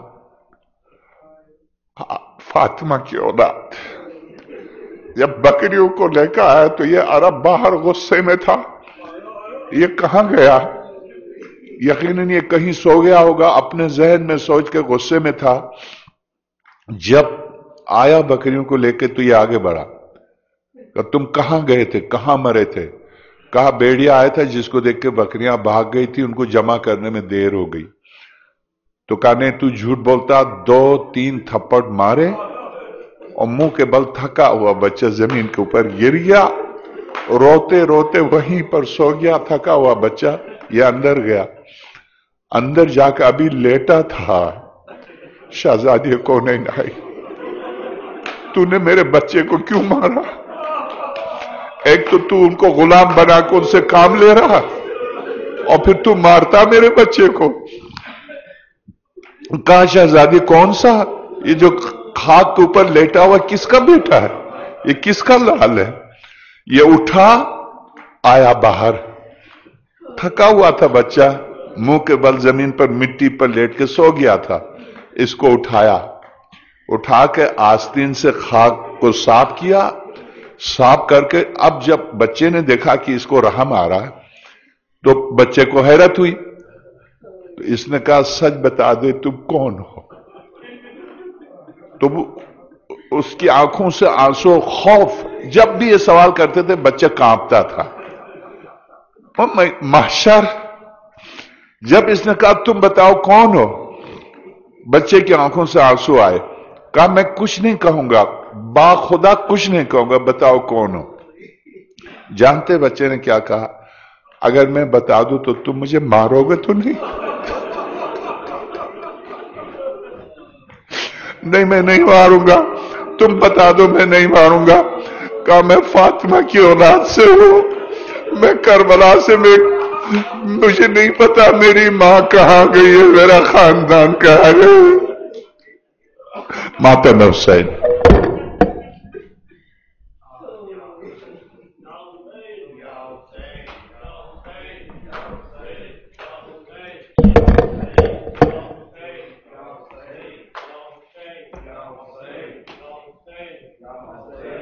فاطمہ کی اولاد جب بکریوں کو لے کر آیا تو یہ عرب باہر غصے میں تھا. یہ کہاں گیا؟ یقیناً یہ کہیں سو گیا ہوگا, اپنے ذہن میں سوچ کے غصے میں تھا. جب آیا بکریوں کو لے کے تو یہ آگے بڑھا, کہ تم کہاں گئے تھے, کہاں مرے تھے؟ کہا بیڑیا آیا تھا جس کو دیکھ کے بکریاں بھاگ گئی تھی, ان کو جمع کرنے میں دیر ہو گئی. تو کہا نہیں تو جھوٹ بولتا. دو تین تھپڑ مارے اور منہ کے بل تھکا ہوا بچہ زمین کے اوپر گر گیا, روتے روتے وہیں پر سو گیا. تھکا ہوا بچہ. یہ اندر گیا, اندر جا کے ابھی لیٹا تھا, شہزادی کو نہیں آئی, تو نے میرے بچے کو کیوں مارا؟ ایک تو تو ان کو غلام بنا کے ان سے کام لے رہا اور پھر تو مارتا میرے بچے کو. کہا شہزادی کون سا, یہ جو خاک کے اوپر لیٹا ہوا کس کا بیٹا ہے, یہ کس کا لال ہے؟ یہ اٹھا آیا باہر, تھکا ہوا تھا بچہ, منہ کے بل زمین پر مٹی پر لیٹ کے سو گیا تھا. اس کو اٹھایا, اٹھا کے آستین سے خاک کو صاف کیا. صاف کر کے اب جب بچے نے دیکھا کہ اس کو رحم آ رہا ہے تو بچے کو حیرت ہوئی. تو اس نے کہا سچ بتا دے تم کون ہو. تو وہ اس کی آنکھوں سے آنسو, خوف. جب بھی یہ سوال کرتے تھے بچہ کانپتا تھا. محشر. جب اس نے کہا تم بتاؤ کون ہو, بچے کی آنکھوں سے آنسو آئے. کہا میں کچھ نہیں کہوں گا, با خدا کچھ نہیں کہوں گا, بتاؤ کون ہو. جانتے بچے نے کیا کہا, اگر میں بتا دوں تو تم مجھے مارو گے تو نہیں؟ نہیں میں نہیں ماروں گا, تم بتا دو میں نہیں ماروں گا. کہا میں فاطمہ کی اولاد سے ہوں, میں کربلا سے, میں مجھے نہیں پتا میری ماں کہاں گئی ہے, میرا خاندان کہاں گئی. ماتا نفسین.